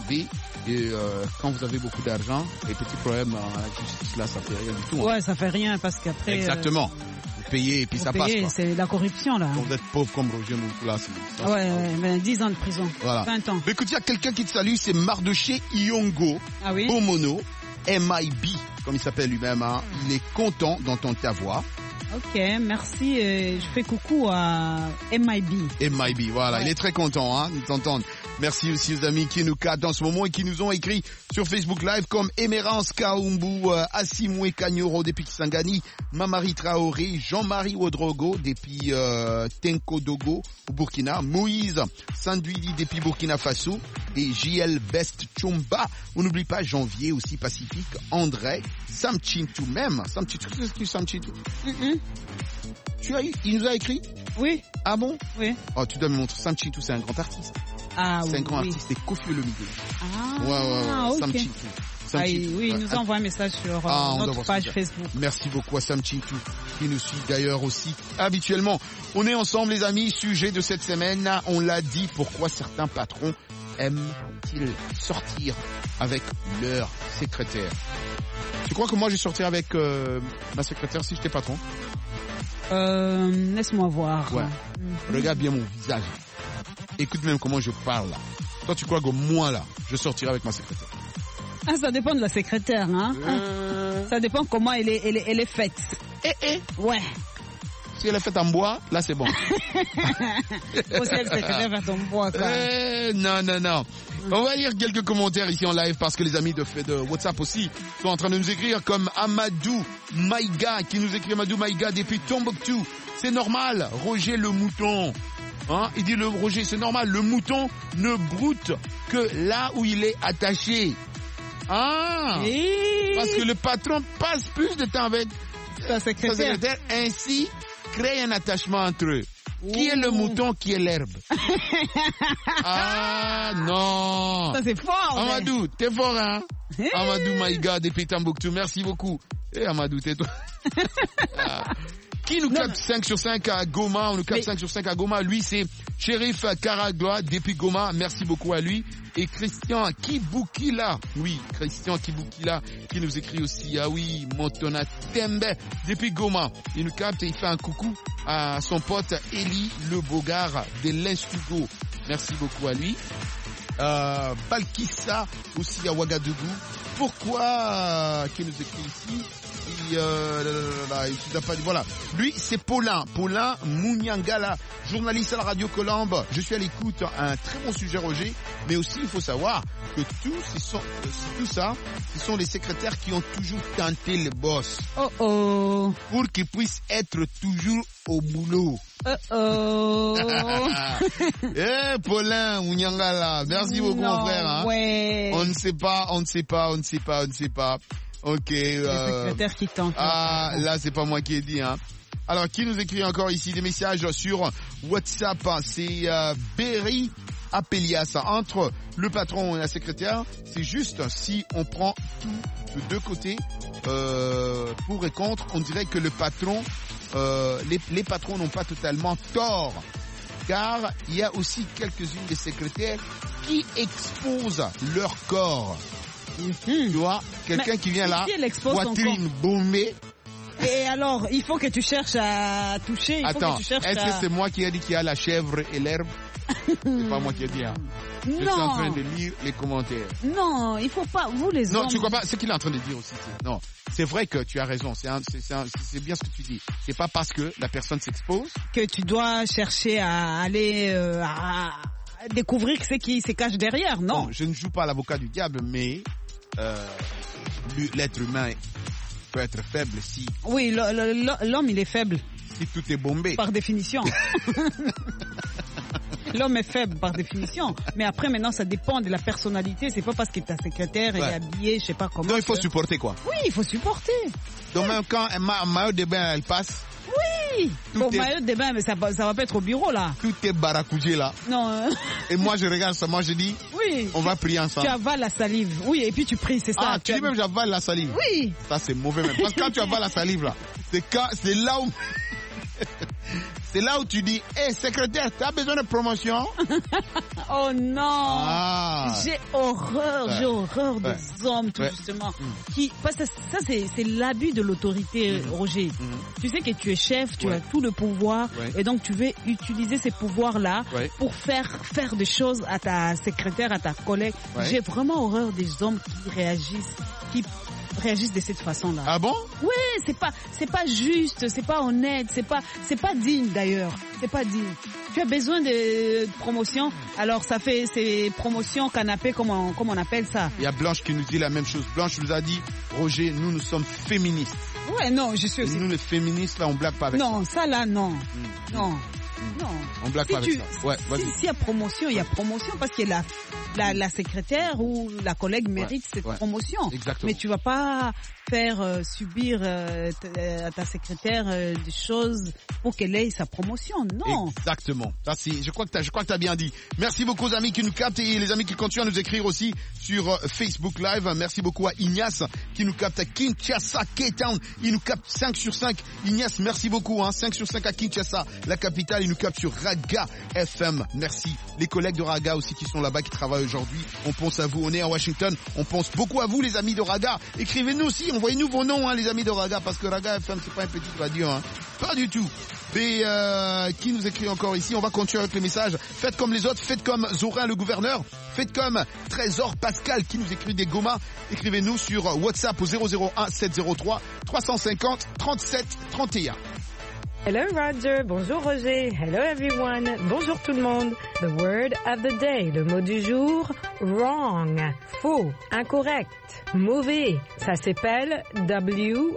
Quand vous avez beaucoup d'argent, les petits problèmes à la justice, là, ça fait rien du tout. Ouais, ça fait rien parce qu'après... Exactement. Vous payez et puis ça passe. C'est la corruption, là. Quand vous êtes pauvre comme Roger Montou, là, c'est... Ouais, 10 ans de prison. Voilà. 20 ans. Mais écoute, il y a quelqu'un qui te salue, c'est Mardoché Iongo. Ah oui? Bomono, MIB, comme il s'appelle lui-même. Il est content d'entendre ta voix. Ok, merci. Je fais coucou à MIB. MIB, voilà. Ouais. Il est très content de t'entendre. Merci aussi aux amis qui nous cadrent en ce moment et qui nous ont écrit sur Facebook Live comme Emerance Kaumbu, Asimwe Kanyoro depuis Kisangani, Mamari Traoré, Jean-Marie Ouedraogo depuis Tenko Dogo au Burkina, Moïse Sanduili depuis Burkina Faso et JL Best Chumba. On n'oublie pas Janvier aussi Pacifique, André, Samchintou même. Samchintou, c'est Samchintou. Il nous a écrit? Oui. Ah bon? Oui. Oh, tu dois me montrer. Samchintou, c'est un grand artiste. Ah, c'est un grand artiste, c'est Kofi Olomide. Ah, ouais. Ok. Samchintou. Oui, il nous envoie un message sur notre page Facebook. Merci beaucoup à Samchintou qui nous suit d'ailleurs aussi habituellement. On est ensemble les amis, sujet de cette semaine, on l'a dit, pourquoi certains patrons aiment-ils sortir avec leur secrétaire? Tu crois que moi je sortirais avec ma secrétaire si j'étais patron? Laisse-moi voir. Ouais. Regarde bien mon visage. Écoute même comment je parle là. Toi tu crois que moi là, je sortirais avec ma secrétaire? Ah, ça dépend de la secrétaire, hein. Ça dépend comment elle est faite. Ouais. Si elle est faite en bois, là c'est bon. Aussi elle secrétaire faite en bois, quoi. Non. On va lire quelques commentaires ici en live parce que les amis de WhatsApp aussi sont en train de nous écrire comme Amadou Maïga qui nous écrit Amadou Maïga depuis Tombouctou. C'est normal, Roger le mouton. Il dit Roger, c'est normal, le mouton ne broute que là où il est attaché. Parce que le patron passe plus de temps avec sa secrétaire, ainsi crée un attachement entre eux. Qui est le mouton, qui est l'herbe? Ah non. Ça c'est fort. Amadou, t'es fort, hein? Amadou Maïga depuis Tombouctou, merci beaucoup. Amadou, tais-toi. Qui nous capte 5 sur 5 à Goma? On nous capte 5 sur 5 à Goma. Lui, c'est Shérif Karagloa depuis Goma. Merci beaucoup à lui. Et Christian Kiboukila. Oui, Christian Kiboukila qui nous écrit aussi. Ah oui, Montona Tembe depuis Goma. Il nous capte et il fait un coucou à son pote Eli Le Bogard de l'Instugo. Merci beaucoup à lui. Balkissa aussi à Ouagadougou. Pourquoi qui nous écrit ici? Voilà. Lui, c'est Paulin Mouniangala, journaliste à la radio Colombe. Je suis à l'écoute. Un très bon sujet, Roger. Mais aussi, il faut savoir que tout ça, ce sont les secrétaires qui ont toujours tenté le boss. Pour qu'ils puissent être toujours au boulot. Paulin Mouniangala, merci beaucoup, mon frère. Hein. Ouais. On ne sait pas. Ok. Le secrétaire qui tente. Ah, là, c'est pas moi qui ai dit, hein. Alors, qui nous écrit encore ici des messages sur WhatsApp? C'est Berry Apelias. Entre le patron et la secrétaire, c'est juste si on prend tout de deux côtés, pour et contre, on dirait que le patron, les patrons n'ont pas totalement tort. Car il y a aussi quelques-unes des secrétaires qui exposent leur corps. Tu vois, quelqu'un qui vient là, poitrine bombée. Et alors, il faut que tu cherches à toucher. Attends, est-ce que c'est moi qui ai dit qu'il y a la chèvre et l'herbe? C'est pas moi qui ai dit, hein. Je suis en train de lire les commentaires. Non, il faut pas, vous les hommes. Non, tu crois pas, ce qu'il est en train de dire aussi, non. C'est vrai que tu as raison, c'est bien ce que tu dis. C'est pas parce que la personne s'expose que tu dois chercher à aller, à découvrir ce qui se cache derrière, non. Bon, je ne joue pas à l'avocat du diable, mais l'être humain peut être faible si... Oui, l'homme, il est faible. Si tout est bombé. Par définition. L'homme est faible par définition. Mais après, maintenant, ça dépend de la personnalité. C'est pas parce que ta secrétaire est habillée, je sais pas comment. Donc, il faut supporter, quoi. Oui, il faut supporter. Donc, même quand un maillot de bain, elle passe... Oui. Bon, maillot de bain, mais ça va pas être au bureau, là. Tout est baracougé, là. Non. Et moi, je regarde ça, moi, je dis... Oui. On va prier ensemble. Tu avales la salive. Oui, et puis tu pries, c'est ça. Ah, tu dis même j'avale la salive. Oui. Ça, c'est mauvais même. Parce que quand tu avales la salive, là, c'est là où... C'est là où tu dis, hé, secrétaire, t'as besoin de promotion? Oh non! J'ai horreur des hommes, tout justement. Parce que ça, c'est l'abus de l'autorité, Roger. Tu sais que tu es chef, tu as tout le pouvoir, et donc tu veux utiliser ces pouvoirs-là pour faire des choses à ta secrétaire, à ta collègue. J'ai vraiment horreur des hommes qui réagissent de cette façon-là. Ah bon? Oui, c'est pas juste, c'est pas honnête, c'est pas digne d'ailleurs. C'est pas digne. Tu as besoin de promotion, alors ça fait ces promotions canapé, comme on appelle ça. Il y a Blanche qui nous dit la même chose. Blanche nous a dit, Roger, nous sommes féministes. Ouais, non, je suis aussi. Nous les féministes là, on blague pas avec ça. Non, ça là, non. Non. Non. On blague pas avec ça. Ouais, s'il y a promotion, il y a promotion parce que la secrétaire ou la collègue mérite cette promotion. Exactement. Mais tu vas pas faire subir à ta secrétaire des choses pour qu'elle ait sa promotion. Non. Exactement. Ça, je crois que t'as bien dit. Merci beaucoup aux amis qui nous captent et les amis qui continuent à nous écrire aussi sur Facebook Live. Merci beaucoup à Ignace qui nous capte à Kinshasa, K-Town. Il nous capte 5 sur 5. Ignace, merci beaucoup. 5 sur 5 à Kinshasa, la capitale. Il nous capte sur Raga FM. Merci. Les collègues de Raga aussi qui sont là-bas, qui travaillent aujourd'hui. On pense à vous. On est à Washington. On pense beaucoup à vous, les amis de Raga. Écrivez-nous aussi. Envoyez-nous vos noms, les amis de Raga, parce que Raga FM, c'est pas une petite radio. Pas du tout. Et qui nous écrit encore ici? On va continuer avec les messages. Faites comme les autres. Faites comme Zorin, le gouverneur. Faites comme Trésor Pascal qui nous écrit des gomas. Écrivez-nous sur WhatsApp au 001 703 350 37 31. Hello Roger, bonjour Roger, hello everyone, bonjour tout le monde. The word of the day, le mot du jour, wrong, faux, incorrect, mauvais. Ça s'appelle W-R-O-N-G,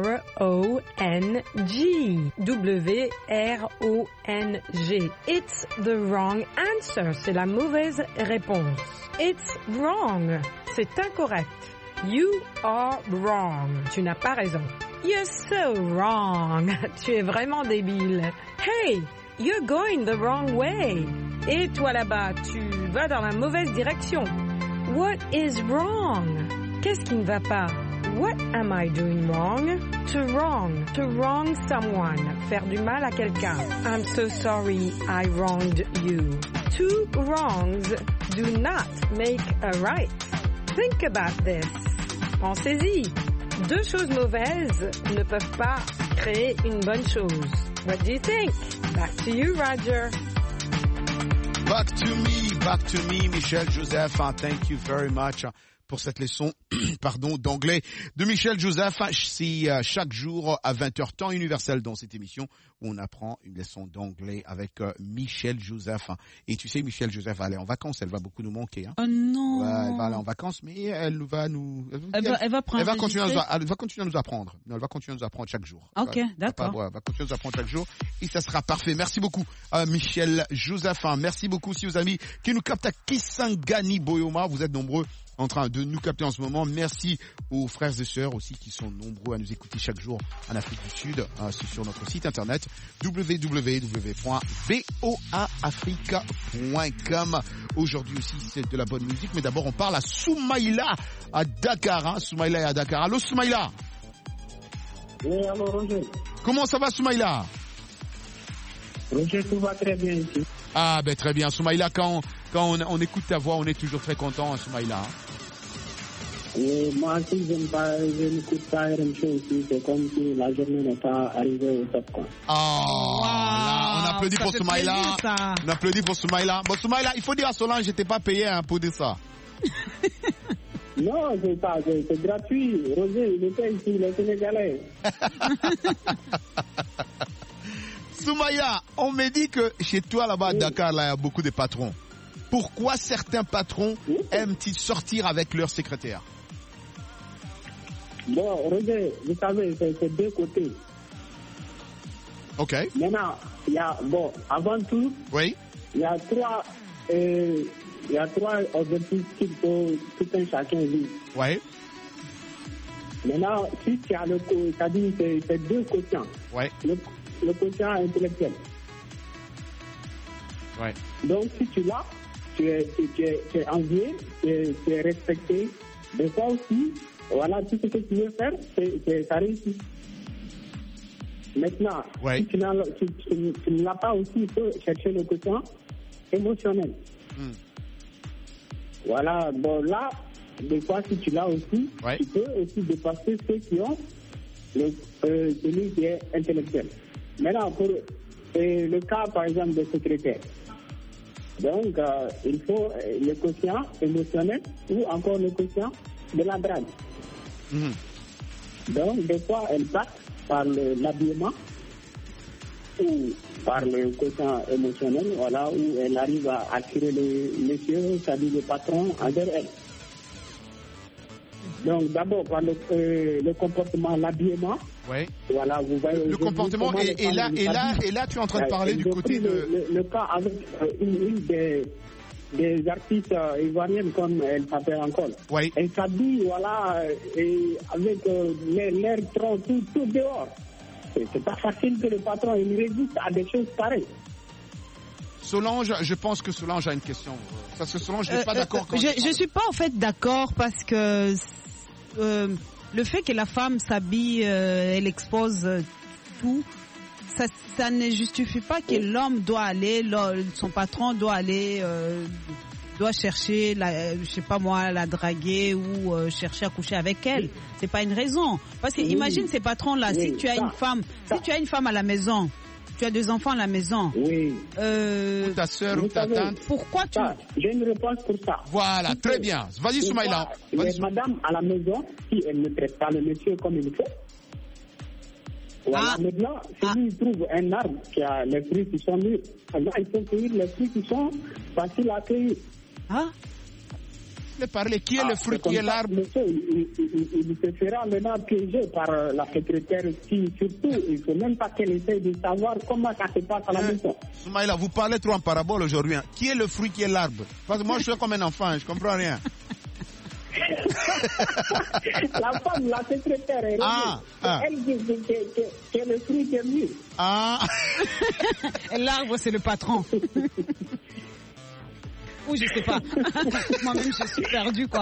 W-R-O-N-G. It's the wrong answer, c'est la mauvaise réponse. It's wrong, c'est incorrect. You are wrong, tu n'as pas raison. You're so wrong. Tu es vraiment débile. Hey, you're going the wrong way. Et toi là-bas, tu vas dans la mauvaise direction. What is wrong? Qu'est-ce qui ne va pas? What am I doing wrong? To wrong someone. Faire du mal à quelqu'un. I'm so sorry I wronged you. Two wrongs do not make a right. Think about this. Pensez-y. Deux choses mauvaises ne peuvent pas créer une bonne chose. What do you think? Back to you, Roger. Back to me, Michel Joseph. Thank you very much pour cette leçon d'anglais de Michel Joseph. C'est chaque jour à 20h, temps universel dans cette émission où on apprend une leçon d'anglais avec Michel Joseph. Et tu sais, Michel Joseph va aller en vacances, elle va beaucoup nous manquer. Hein. Oh non. Ouais, elle va aller en vacances, mais elle va continuer à nous apprendre. Elle va continuer à nous apprendre chaque jour. Ok, d'accord. Elle va continuer à nous apprendre chaque jour et ça sera parfait. Merci beaucoup, Michel Joseph. Merci beaucoup aussi aux amis qui nous captent à Kisangani Boyoma. Vous êtes nombreux en train de nous capter en ce moment. Merci aux frères et sœurs aussi qui sont nombreux à nous écouter chaque jour en Afrique du Sud. C'est sur notre site internet www.voaafrica.com. Aujourd'hui aussi c'est de la bonne musique, mais d'abord on parle à Soumaïla à Dakar. Soumaïla est à Dakar. Allô Soumaïla. Oui, allô Roger. Comment ça va Soumaïla? Roger, tout va très bien ici. Ah ben très bien Soumaïla, quand on écoute ta voix on est toujours très content Soumaïla. Et moi aussi je n'écoute pas RM Show aussi, c'est comme si la journée n'est pas arrivée au top quoi. Oh, là, on applaudit pour Soumaïla. On applaudit pour Soumaïla. Bon Soumaïla, il faut dire à Solange, j'étais pas payé pour dire ça. Non, c'est gratuit. Roger, il était ici, le Sénégalais. Soumaïla, on me dit que chez toi là-bas à Dakar, là, il y a beaucoup de patrons. Pourquoi certains patrons aiment-ils sortir avec leur secrétaire? Bon, Roger, vous savez, c'est deux côtés. Ok. Maintenant, avant tout, oui. il y a trois objectifs qu'il faut tout un chacun vivre. Oui. Maintenant, si tu as c'est-à-dire c'est deux quotients. Oui. Le quotient intellectuel. Ouais. Donc, si tu l'as, tu es envié, tu es respecté. De ça aussi, voilà, tout ce que tu veux faire, ça réussit. Maintenant, si tu ne l'as pas aussi, il faut chercher le quotient émotionnel. Voilà, bon là, des fois, si tu l'as aussi, tu peux aussi dépasser ceux qui ont celui qui est intellectuel. Maintenant, pour le cas, par exemple, des secrétaires. Donc, il faut le quotient émotionnel ou encore le quotient de la drague. Donc, des fois, elle passe par l'habillement ou par le quotient émotionnel, voilà, où elle arrive à attirer les messieurs, c'est-à-dire le patron, envers elle. Donc, d'abord, par le comportement, l'habillement. Oui. Voilà, vous voyez. Le comportement, et là, tu es en train de parler du côté de. Le cas avec une des artistes ivoiriennes, comme elle s'appelle encore. Oui. Elle s'habille, voilà, et avec l'air tout dehors. C'est pas facile que le patron il résiste à des choses pareilles. Solange, je pense que Solange a une question. Parce que Solange, je ne suis pas d'accord. Je suis pas en fait d'accord parce que le fait que la femme s'habille, elle expose tout, ça ne justifie pas que l'homme doit aller, son patron doit aller, doit chercher, je sais pas moi, la draguer ou chercher à coucher avec elle. C'est pas une raison. Parce que imagine ces patrons-là, si tu as une femme à la maison. Tu as deux enfants à la maison. Oui. Ou ta soeur ou ta tante. Pourquoi tu... J'ai une réponse pour ça. Voilà, très bien. Vas-y, Soumaïla. Madame à la maison, si elle ne traite pas le monsieur comme il faut, voilà, maintenant, si lui trouve un arbre qui a les fruits qui sont mûrs, là, il faut cueillir les fruits qui sont faciles à cueillir. Parler. Qui est le fruit, qui est l'arbre? Monsieur, il se fera maintenant piéger par la secrétaire qui, surtout, il ne faut même pas qu'elle essaye de savoir comment ça se passe à la maison. Soumaïla, vous parlez trop en parabole aujourd'hui. Hein. Qui est le fruit, qui est l'arbre? Parce que moi, je suis comme un enfant, je ne comprends rien. La femme, la secrétaire, elle dit que le fruit est mieux. Et l'arbre, c'est le patron. Ou je sais pas. Moi-même, je suis perdu, quoi.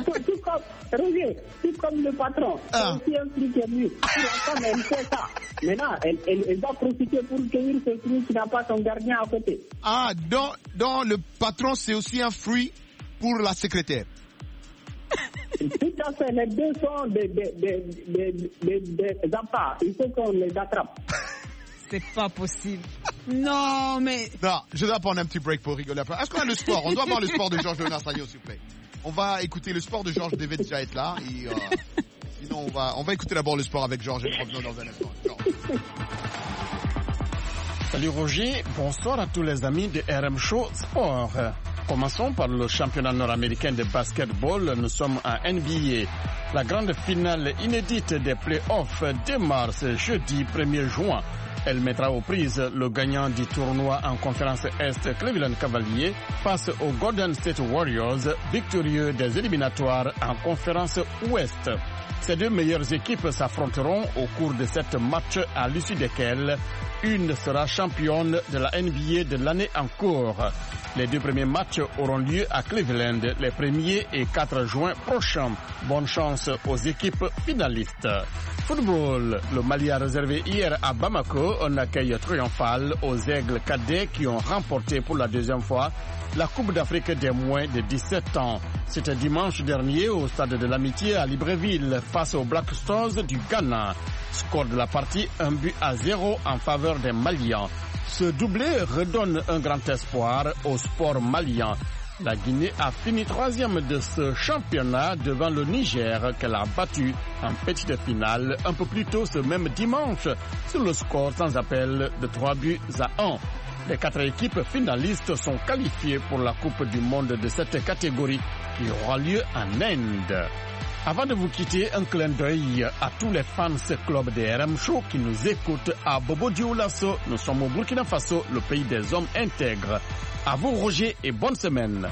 Tout comme le patron. C'est aussi un fruit qui est mieux. Si la femme, elle fait ça, maintenant, elle va profiter pour cueillir ce fruit qui n'a pas son gardien à côté. Donc le patron, c'est aussi un fruit pour la secrétaire. Tout à fait. Les deux sont des appâts. Il faut qu'on les attrape. C'est pas possible. Non, mais... Non, je dois prendre un petit break pour rigoler. Est-ce qu'on a le sport? On doit avoir le sport de Georges Léonard Sagnon, s'il vous plaît. On va écouter le sport de Georges, devait déjà être là. Et, sinon, on va écouter d'abord le sport avec Georges et nous revenons dans un instant. Salut Roger, bonsoir à tous les amis de RM Show Sport. Commençons par le championnat nord-américain de basketball. Nous sommes à NBA. La grande finale inédite des playoffs démarre ce jeudi 1er juin. Elle mettra aux prises le gagnant du tournoi en conférence Est, Cleveland Cavaliers, face aux Golden State Warriors, victorieux des éliminatoires en conférence Ouest. Ces deux meilleures équipes s'affronteront au cours de cette match à l'issue desquels une sera championne de la NBA de l'année en cours. Les deux premiers matchs auront lieu à Cleveland les 1er et 4 juin prochains. Bonne chance aux équipes finalistes. Football, le Mali a réservé hier à Bamako un accueil triomphal aux Aigles cadets qui ont remporté pour la deuxième fois la Coupe d'Afrique des moins de 17 ans. C'était dimanche dernier au stade de l'Amitié à Libreville face aux Black Stars du Ghana. Score de la partie 1-0 en faveur des Maliens. Ce doublé redonne un grand espoir au sport malien. La Guinée a fini 3e de ce championnat devant le Niger qu'elle a battu en petite finale un peu plus tôt ce même dimanche sur le score sans appel de 3-1. Les 4 équipes finalistes sont qualifiées pour la Coupe du Monde de cette catégorie qui aura lieu en Inde. Avant de vous quitter, un clin d'œil à tous les fans club de RM Show qui nous écoutent à Bobo Dioulasso. Nous sommes au Burkina Faso, le pays des hommes intègres. À vous Roger et bonne semaine.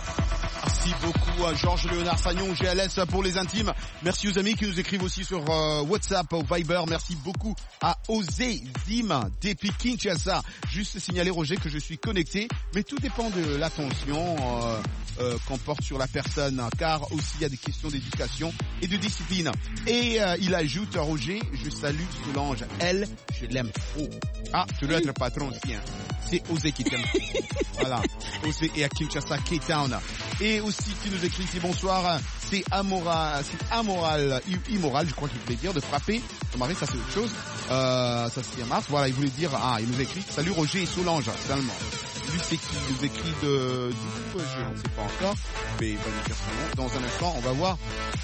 Merci beaucoup à Georges Léonard Sagnon, GLS pour les intimes. Merci aux amis qui nous écrivent aussi sur WhatsApp, au Viber. Merci beaucoup à Osé Zim depuis Kinshasa. Juste signaler Roger que je suis connecté, mais tout dépend de l'attention qu'on porte sur la personne, car aussi il y a des questions d'éducation et de discipline. Et il ajoute, Roger, je salue Solange, elle, je l'aime trop. Ah, tu dois être le patron aussi, hein. C'est Osé qui t'aime. Voilà, Osé et à Kinshasa, K-Town. Et aussi qui nous écrit ici, bonsoir, c'est immoral, je crois qu'il voulait dire, de frapper son mari, ça c'est autre chose. Ça c'est un mars, voilà, il voulait dire, il nous écrit, salut Roger et Solange, seulement. Lui c'est qui nous écrit je ne sais pas encore, mais il va nous dire son nom. Dans un instant, on va voir.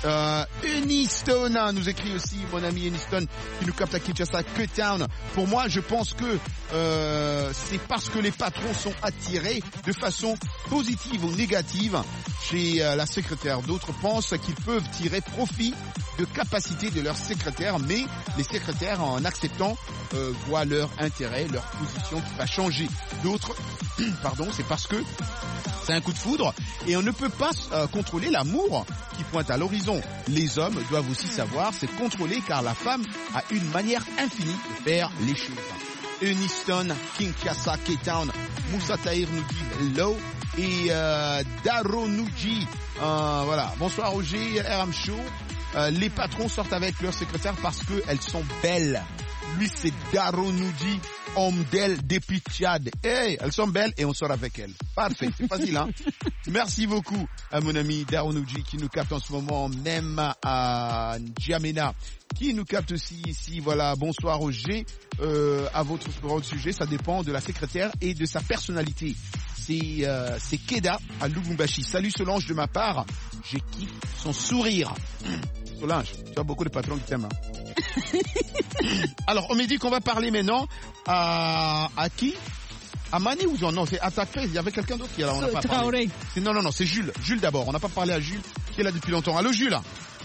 Uniston nous écrit aussi, mon ami Uniston, qui nous capte à Kinshasa, K-Town. Pour moi, je pense que c'est parce que les patrons sont attirés de façon positive ou négative chez la secrétaire. D'autres pensent qu'ils peuvent tirer profit de capacité de leur secrétaire, mais les secrétaires, en acceptant, voient leur intérêt, leur position qui va changer. D'autres, c'est parce que c'est un coup de foudre et on ne peut pas contrôler l'amour qui pointe à l'horizon. Les hommes doivent aussi savoir se contrôler car la femme a une manière infinie de faire les choses. Uniston, Kinshasa, K-Town, Moussa Tahir nous dit hello et Daro nous dit voilà, bonsoir Roger, RM Show. Les patrons sortent avec leurs secrétaires parce qu'elles sont belles. Lui c'est Daro nous dit homme d'elle depuis Tchad. Hey, elles sont belles et on sort avec elles. Parfait, c'est facile, hein. Merci beaucoup à mon ami Daronouji qui nous capte en ce moment, même à N'Djamena qui nous capte aussi ici. Voilà, bonsoir Roger. À votre sujet, ça dépend de la secrétaire et de sa personnalité. C'est Keda à Lubumbashi. Salut Solange de ma part. J'ai kiffé son sourire. Solange, tu as beaucoup de patrons qui t'aiment. Hein. Alors, on m'a dit qu'on va parler maintenant à qui? À Mani ou non? C'est attaqué. Il y avait quelqu'un d'autre qui est là. On n'a pas parlé. Non, c'est Jules. Jules d'abord. On n'a pas parlé à Jules qui est là depuis longtemps. Allô Jules.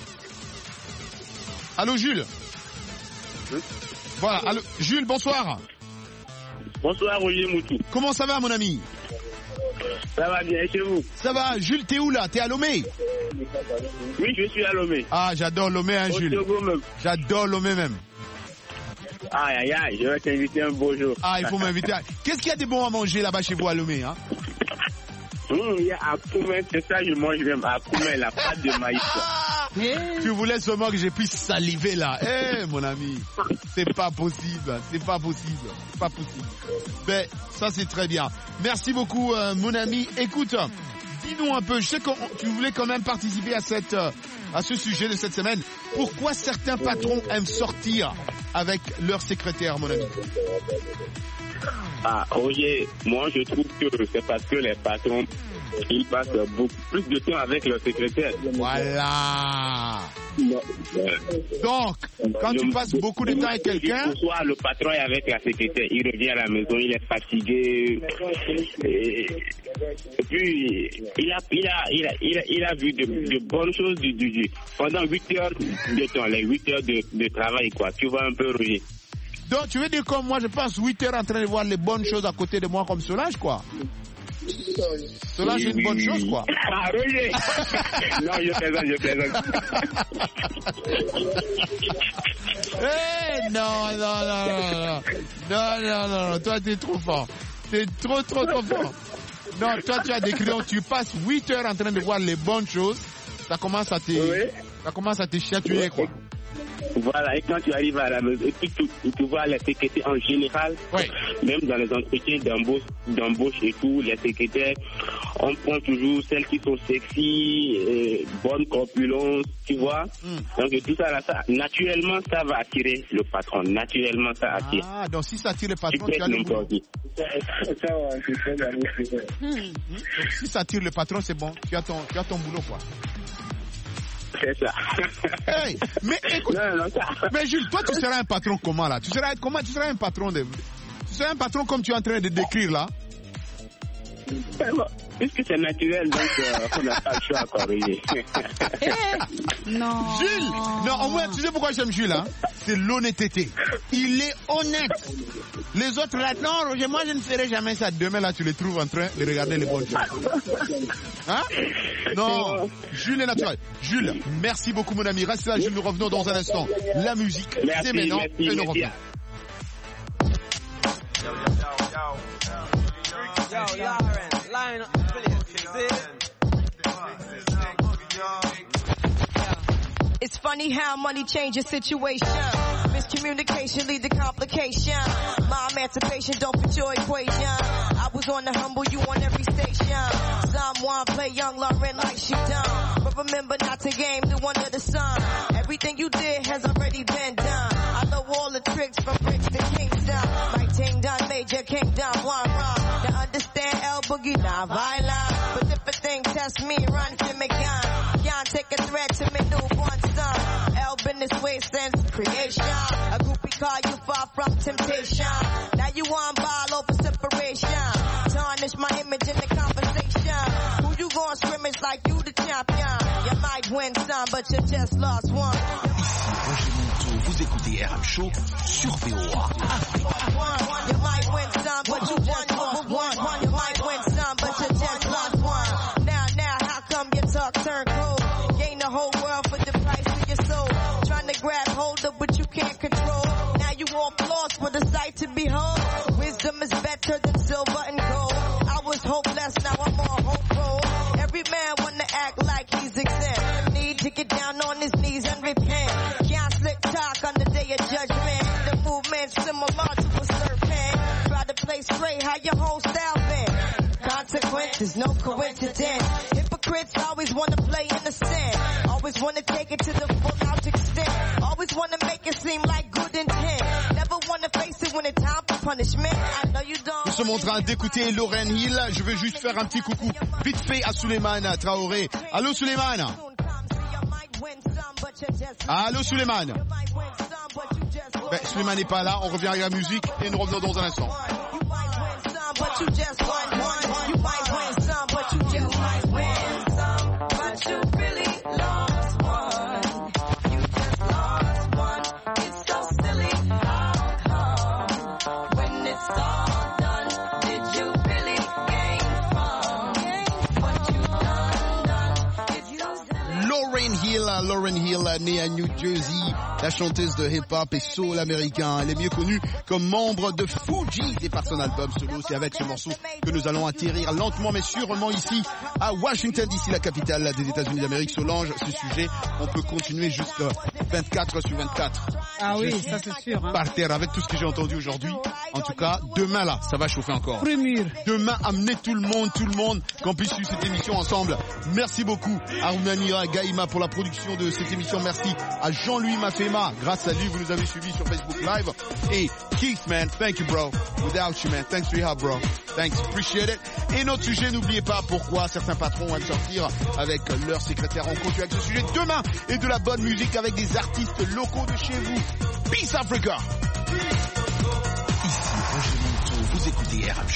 Allô Jules. Voilà. Allô Jules, bonsoir. Bonsoir Roger Moutou. Comment ça va mon ami? Ça va bien chez vous? Ça va. Jules, t'es où là? T'es à Lomé? Oui, je suis à Lomé. Ah, j'adore Lomé, hein, Jules. J'adore Lomé même. Aïe, je vais t'inviter un beau jour. Ah, il faut m'inviter. Qu'est-ce qu'il y a de bon à manger là-bas chez vous à Lomé, hein? Il y a Akoumé, c'est ça je mange même. Akoumé, la pâte de maïs. Tu voulais seulement que je puisse saliver là. Mon ami, c'est pas possible. Ben, ça c'est très bien. Merci beaucoup, mon ami. Écoute, dis-nous un peu, je sais que tu voulais quand même participer à ce sujet de cette semaine. Pourquoi certains patrons aiment sortir avec leur secrétaire, mon ami? Roger, moi je trouve que c'est parce que les patrons, ils passent beaucoup plus de temps avec leur secrétaire. Voilà. Donc, quand tu passes beaucoup de temps avec quelqu'un... Soit le patron est avec la secrétaire, il revient à la maison, il est fatigué. Et puis, il a vu de bonnes choses pendant 8 heures de temps, les 8 heures de travail, quoi. Tu vois un peu, Roger. Donc, tu veux dire comme moi, je passe 8 heures en train de voir les bonnes choses à côté de moi comme Solange, quoi? Solange, c'est une bonne chose, quoi. Ah, Roger. Non, je plaisante. Non, toi, t'es trop fort. T'es trop fort. Non, toi, tu as des clients, tu passes 8 heures en train de voir les bonnes choses, ça commence à te chatouiller, quoi. Voilà, et quand tu arrives à la maison, et puis tu vois les secrétaires en général, même dans les entretiens d'embauche et tout, les secrétaires, on prend toujours celles qui sont sexy, bonne corpulence, tu vois. Donc tout ça, là, naturellement, ça va attirer le patron. Naturellement, ça attire. Ah, donc si ça attire le patron, tu as le boulot. Donc si ça attire le patron, c'est bon, tu as ton boulot, quoi. C'est ça. Hey, mais écoute, mais Jules, toi tu seras un patron comment là? Tu seras un patron comme tu es en train de décrire là? Puisque c'est naturel, donc on n'a pas le choix à corriger. Non. Jules, non, au moins, tu sais pourquoi j'aime Jules, hein? C'est l'honnêteté. Il est honnête. Les autres là, non, Roger, moi je ne ferai jamais ça. Demain là, tu les trouves en train de regarder les bonnes choses. Hein? Non, Jules est naturel. Jules, merci beaucoup mon ami. Reste là, Jules, nous revenons dans un instant. La musique, c'est maintenant, et nous revenons. Yo, Lauren, line up, it's funny how money changes situation. Miscommunication lead to complication. My emancipation don't fit your equation. I was on the humble, you on every station. Someone play young Lauren like she done. But remember not to game the one of the sun. Everything you did has already been done. I know all the tricks from bricks to Kingston. Like Ting Dun, Major Kingdom, one wrong. To understand El Boogie, not violent. But if a thing test me, run to me gun. Can't take a threat to me newborn son. El been this way since creation. A groupie call you far from temptation. Now you on ball over separation. Tarnish my image in the conversation. Who you gonna scrimmage like you the champion? You might win some, but you just lost one. Vous écoutez RM Show sur VOA. You might win some, but you just lost one. You might win some, but you just lost one. Now, how come your talk turn cold? Gain the whole world for the price of your soul. Trying to grab hold of what you can't control. Now you want flaws for the sight to behold. Wisdom is better than silver and gold. I was hopeless, now I'm on hopeful. Every man wanna act like he's exempt. Need to get down on his knees and repent. Can't slick talk on the day of judgment. The movement's similar to a serpent. Try to play straight, how your whole style been. Consequences, no coincidence. Hypocrites always want to play innocent. Always want to take it to the full out extent. Always want to make it seem like good intent. Never want to face it when it's time for punishment. I know you don't. Nous sommes en train d'écouter Lauryn Hill. Je veux juste faire un petit coucou vite fait à Souleymane Traoré. Allô Souleymane. Allô Souleymane. Ben, Souleymane n'est pas là. On revient avec la musique et nous revenons dans un instant. But you just won one. You might win some, but you just might win some, but you really lost one. You just lost one. It's so silly. How come when it's all done, did you really gain from what you done? It's so silly. Lauryn Hill, née à New Jersey, la chanteuse de hip-hop et soul américain. Elle est mieux connue comme membre de Fuji et par son album solo. C'est avec ce morceau que nous allons atterrir lentement mais sûrement ici à Washington DC, la capitale des États-Unis d'Amérique. Solange, ce sujet, on peut continuer jusqu'à 24/24. Ah oui, ça c'est sûr. Hein. Par terre, avec tout ce que j'ai entendu aujourd'hui. En tout cas, demain là, ça va chauffer encore. Demain, amenez tout le monde, qu'on puisse suivre cette émission ensemble. Merci beaucoup à Roumania Gaïma pour la production. réalisation de cette émission. Merci à Jean-Louis Mafema. Grâce à lui, vous nous avez suivis sur Facebook Live. Et Keith, man, thank you, bro. Without you, man, thanks for your help, bro. Thanks, appreciate it. Et notre sujet, n'oubliez pas pourquoi certains patrons aiment sortir avec leurs secrétaires. On continue avec ce sujet demain et de la bonne musique avec des artistes locaux de chez vous. Peace Africa. Ici Roger Monteau, vous écoutez RM.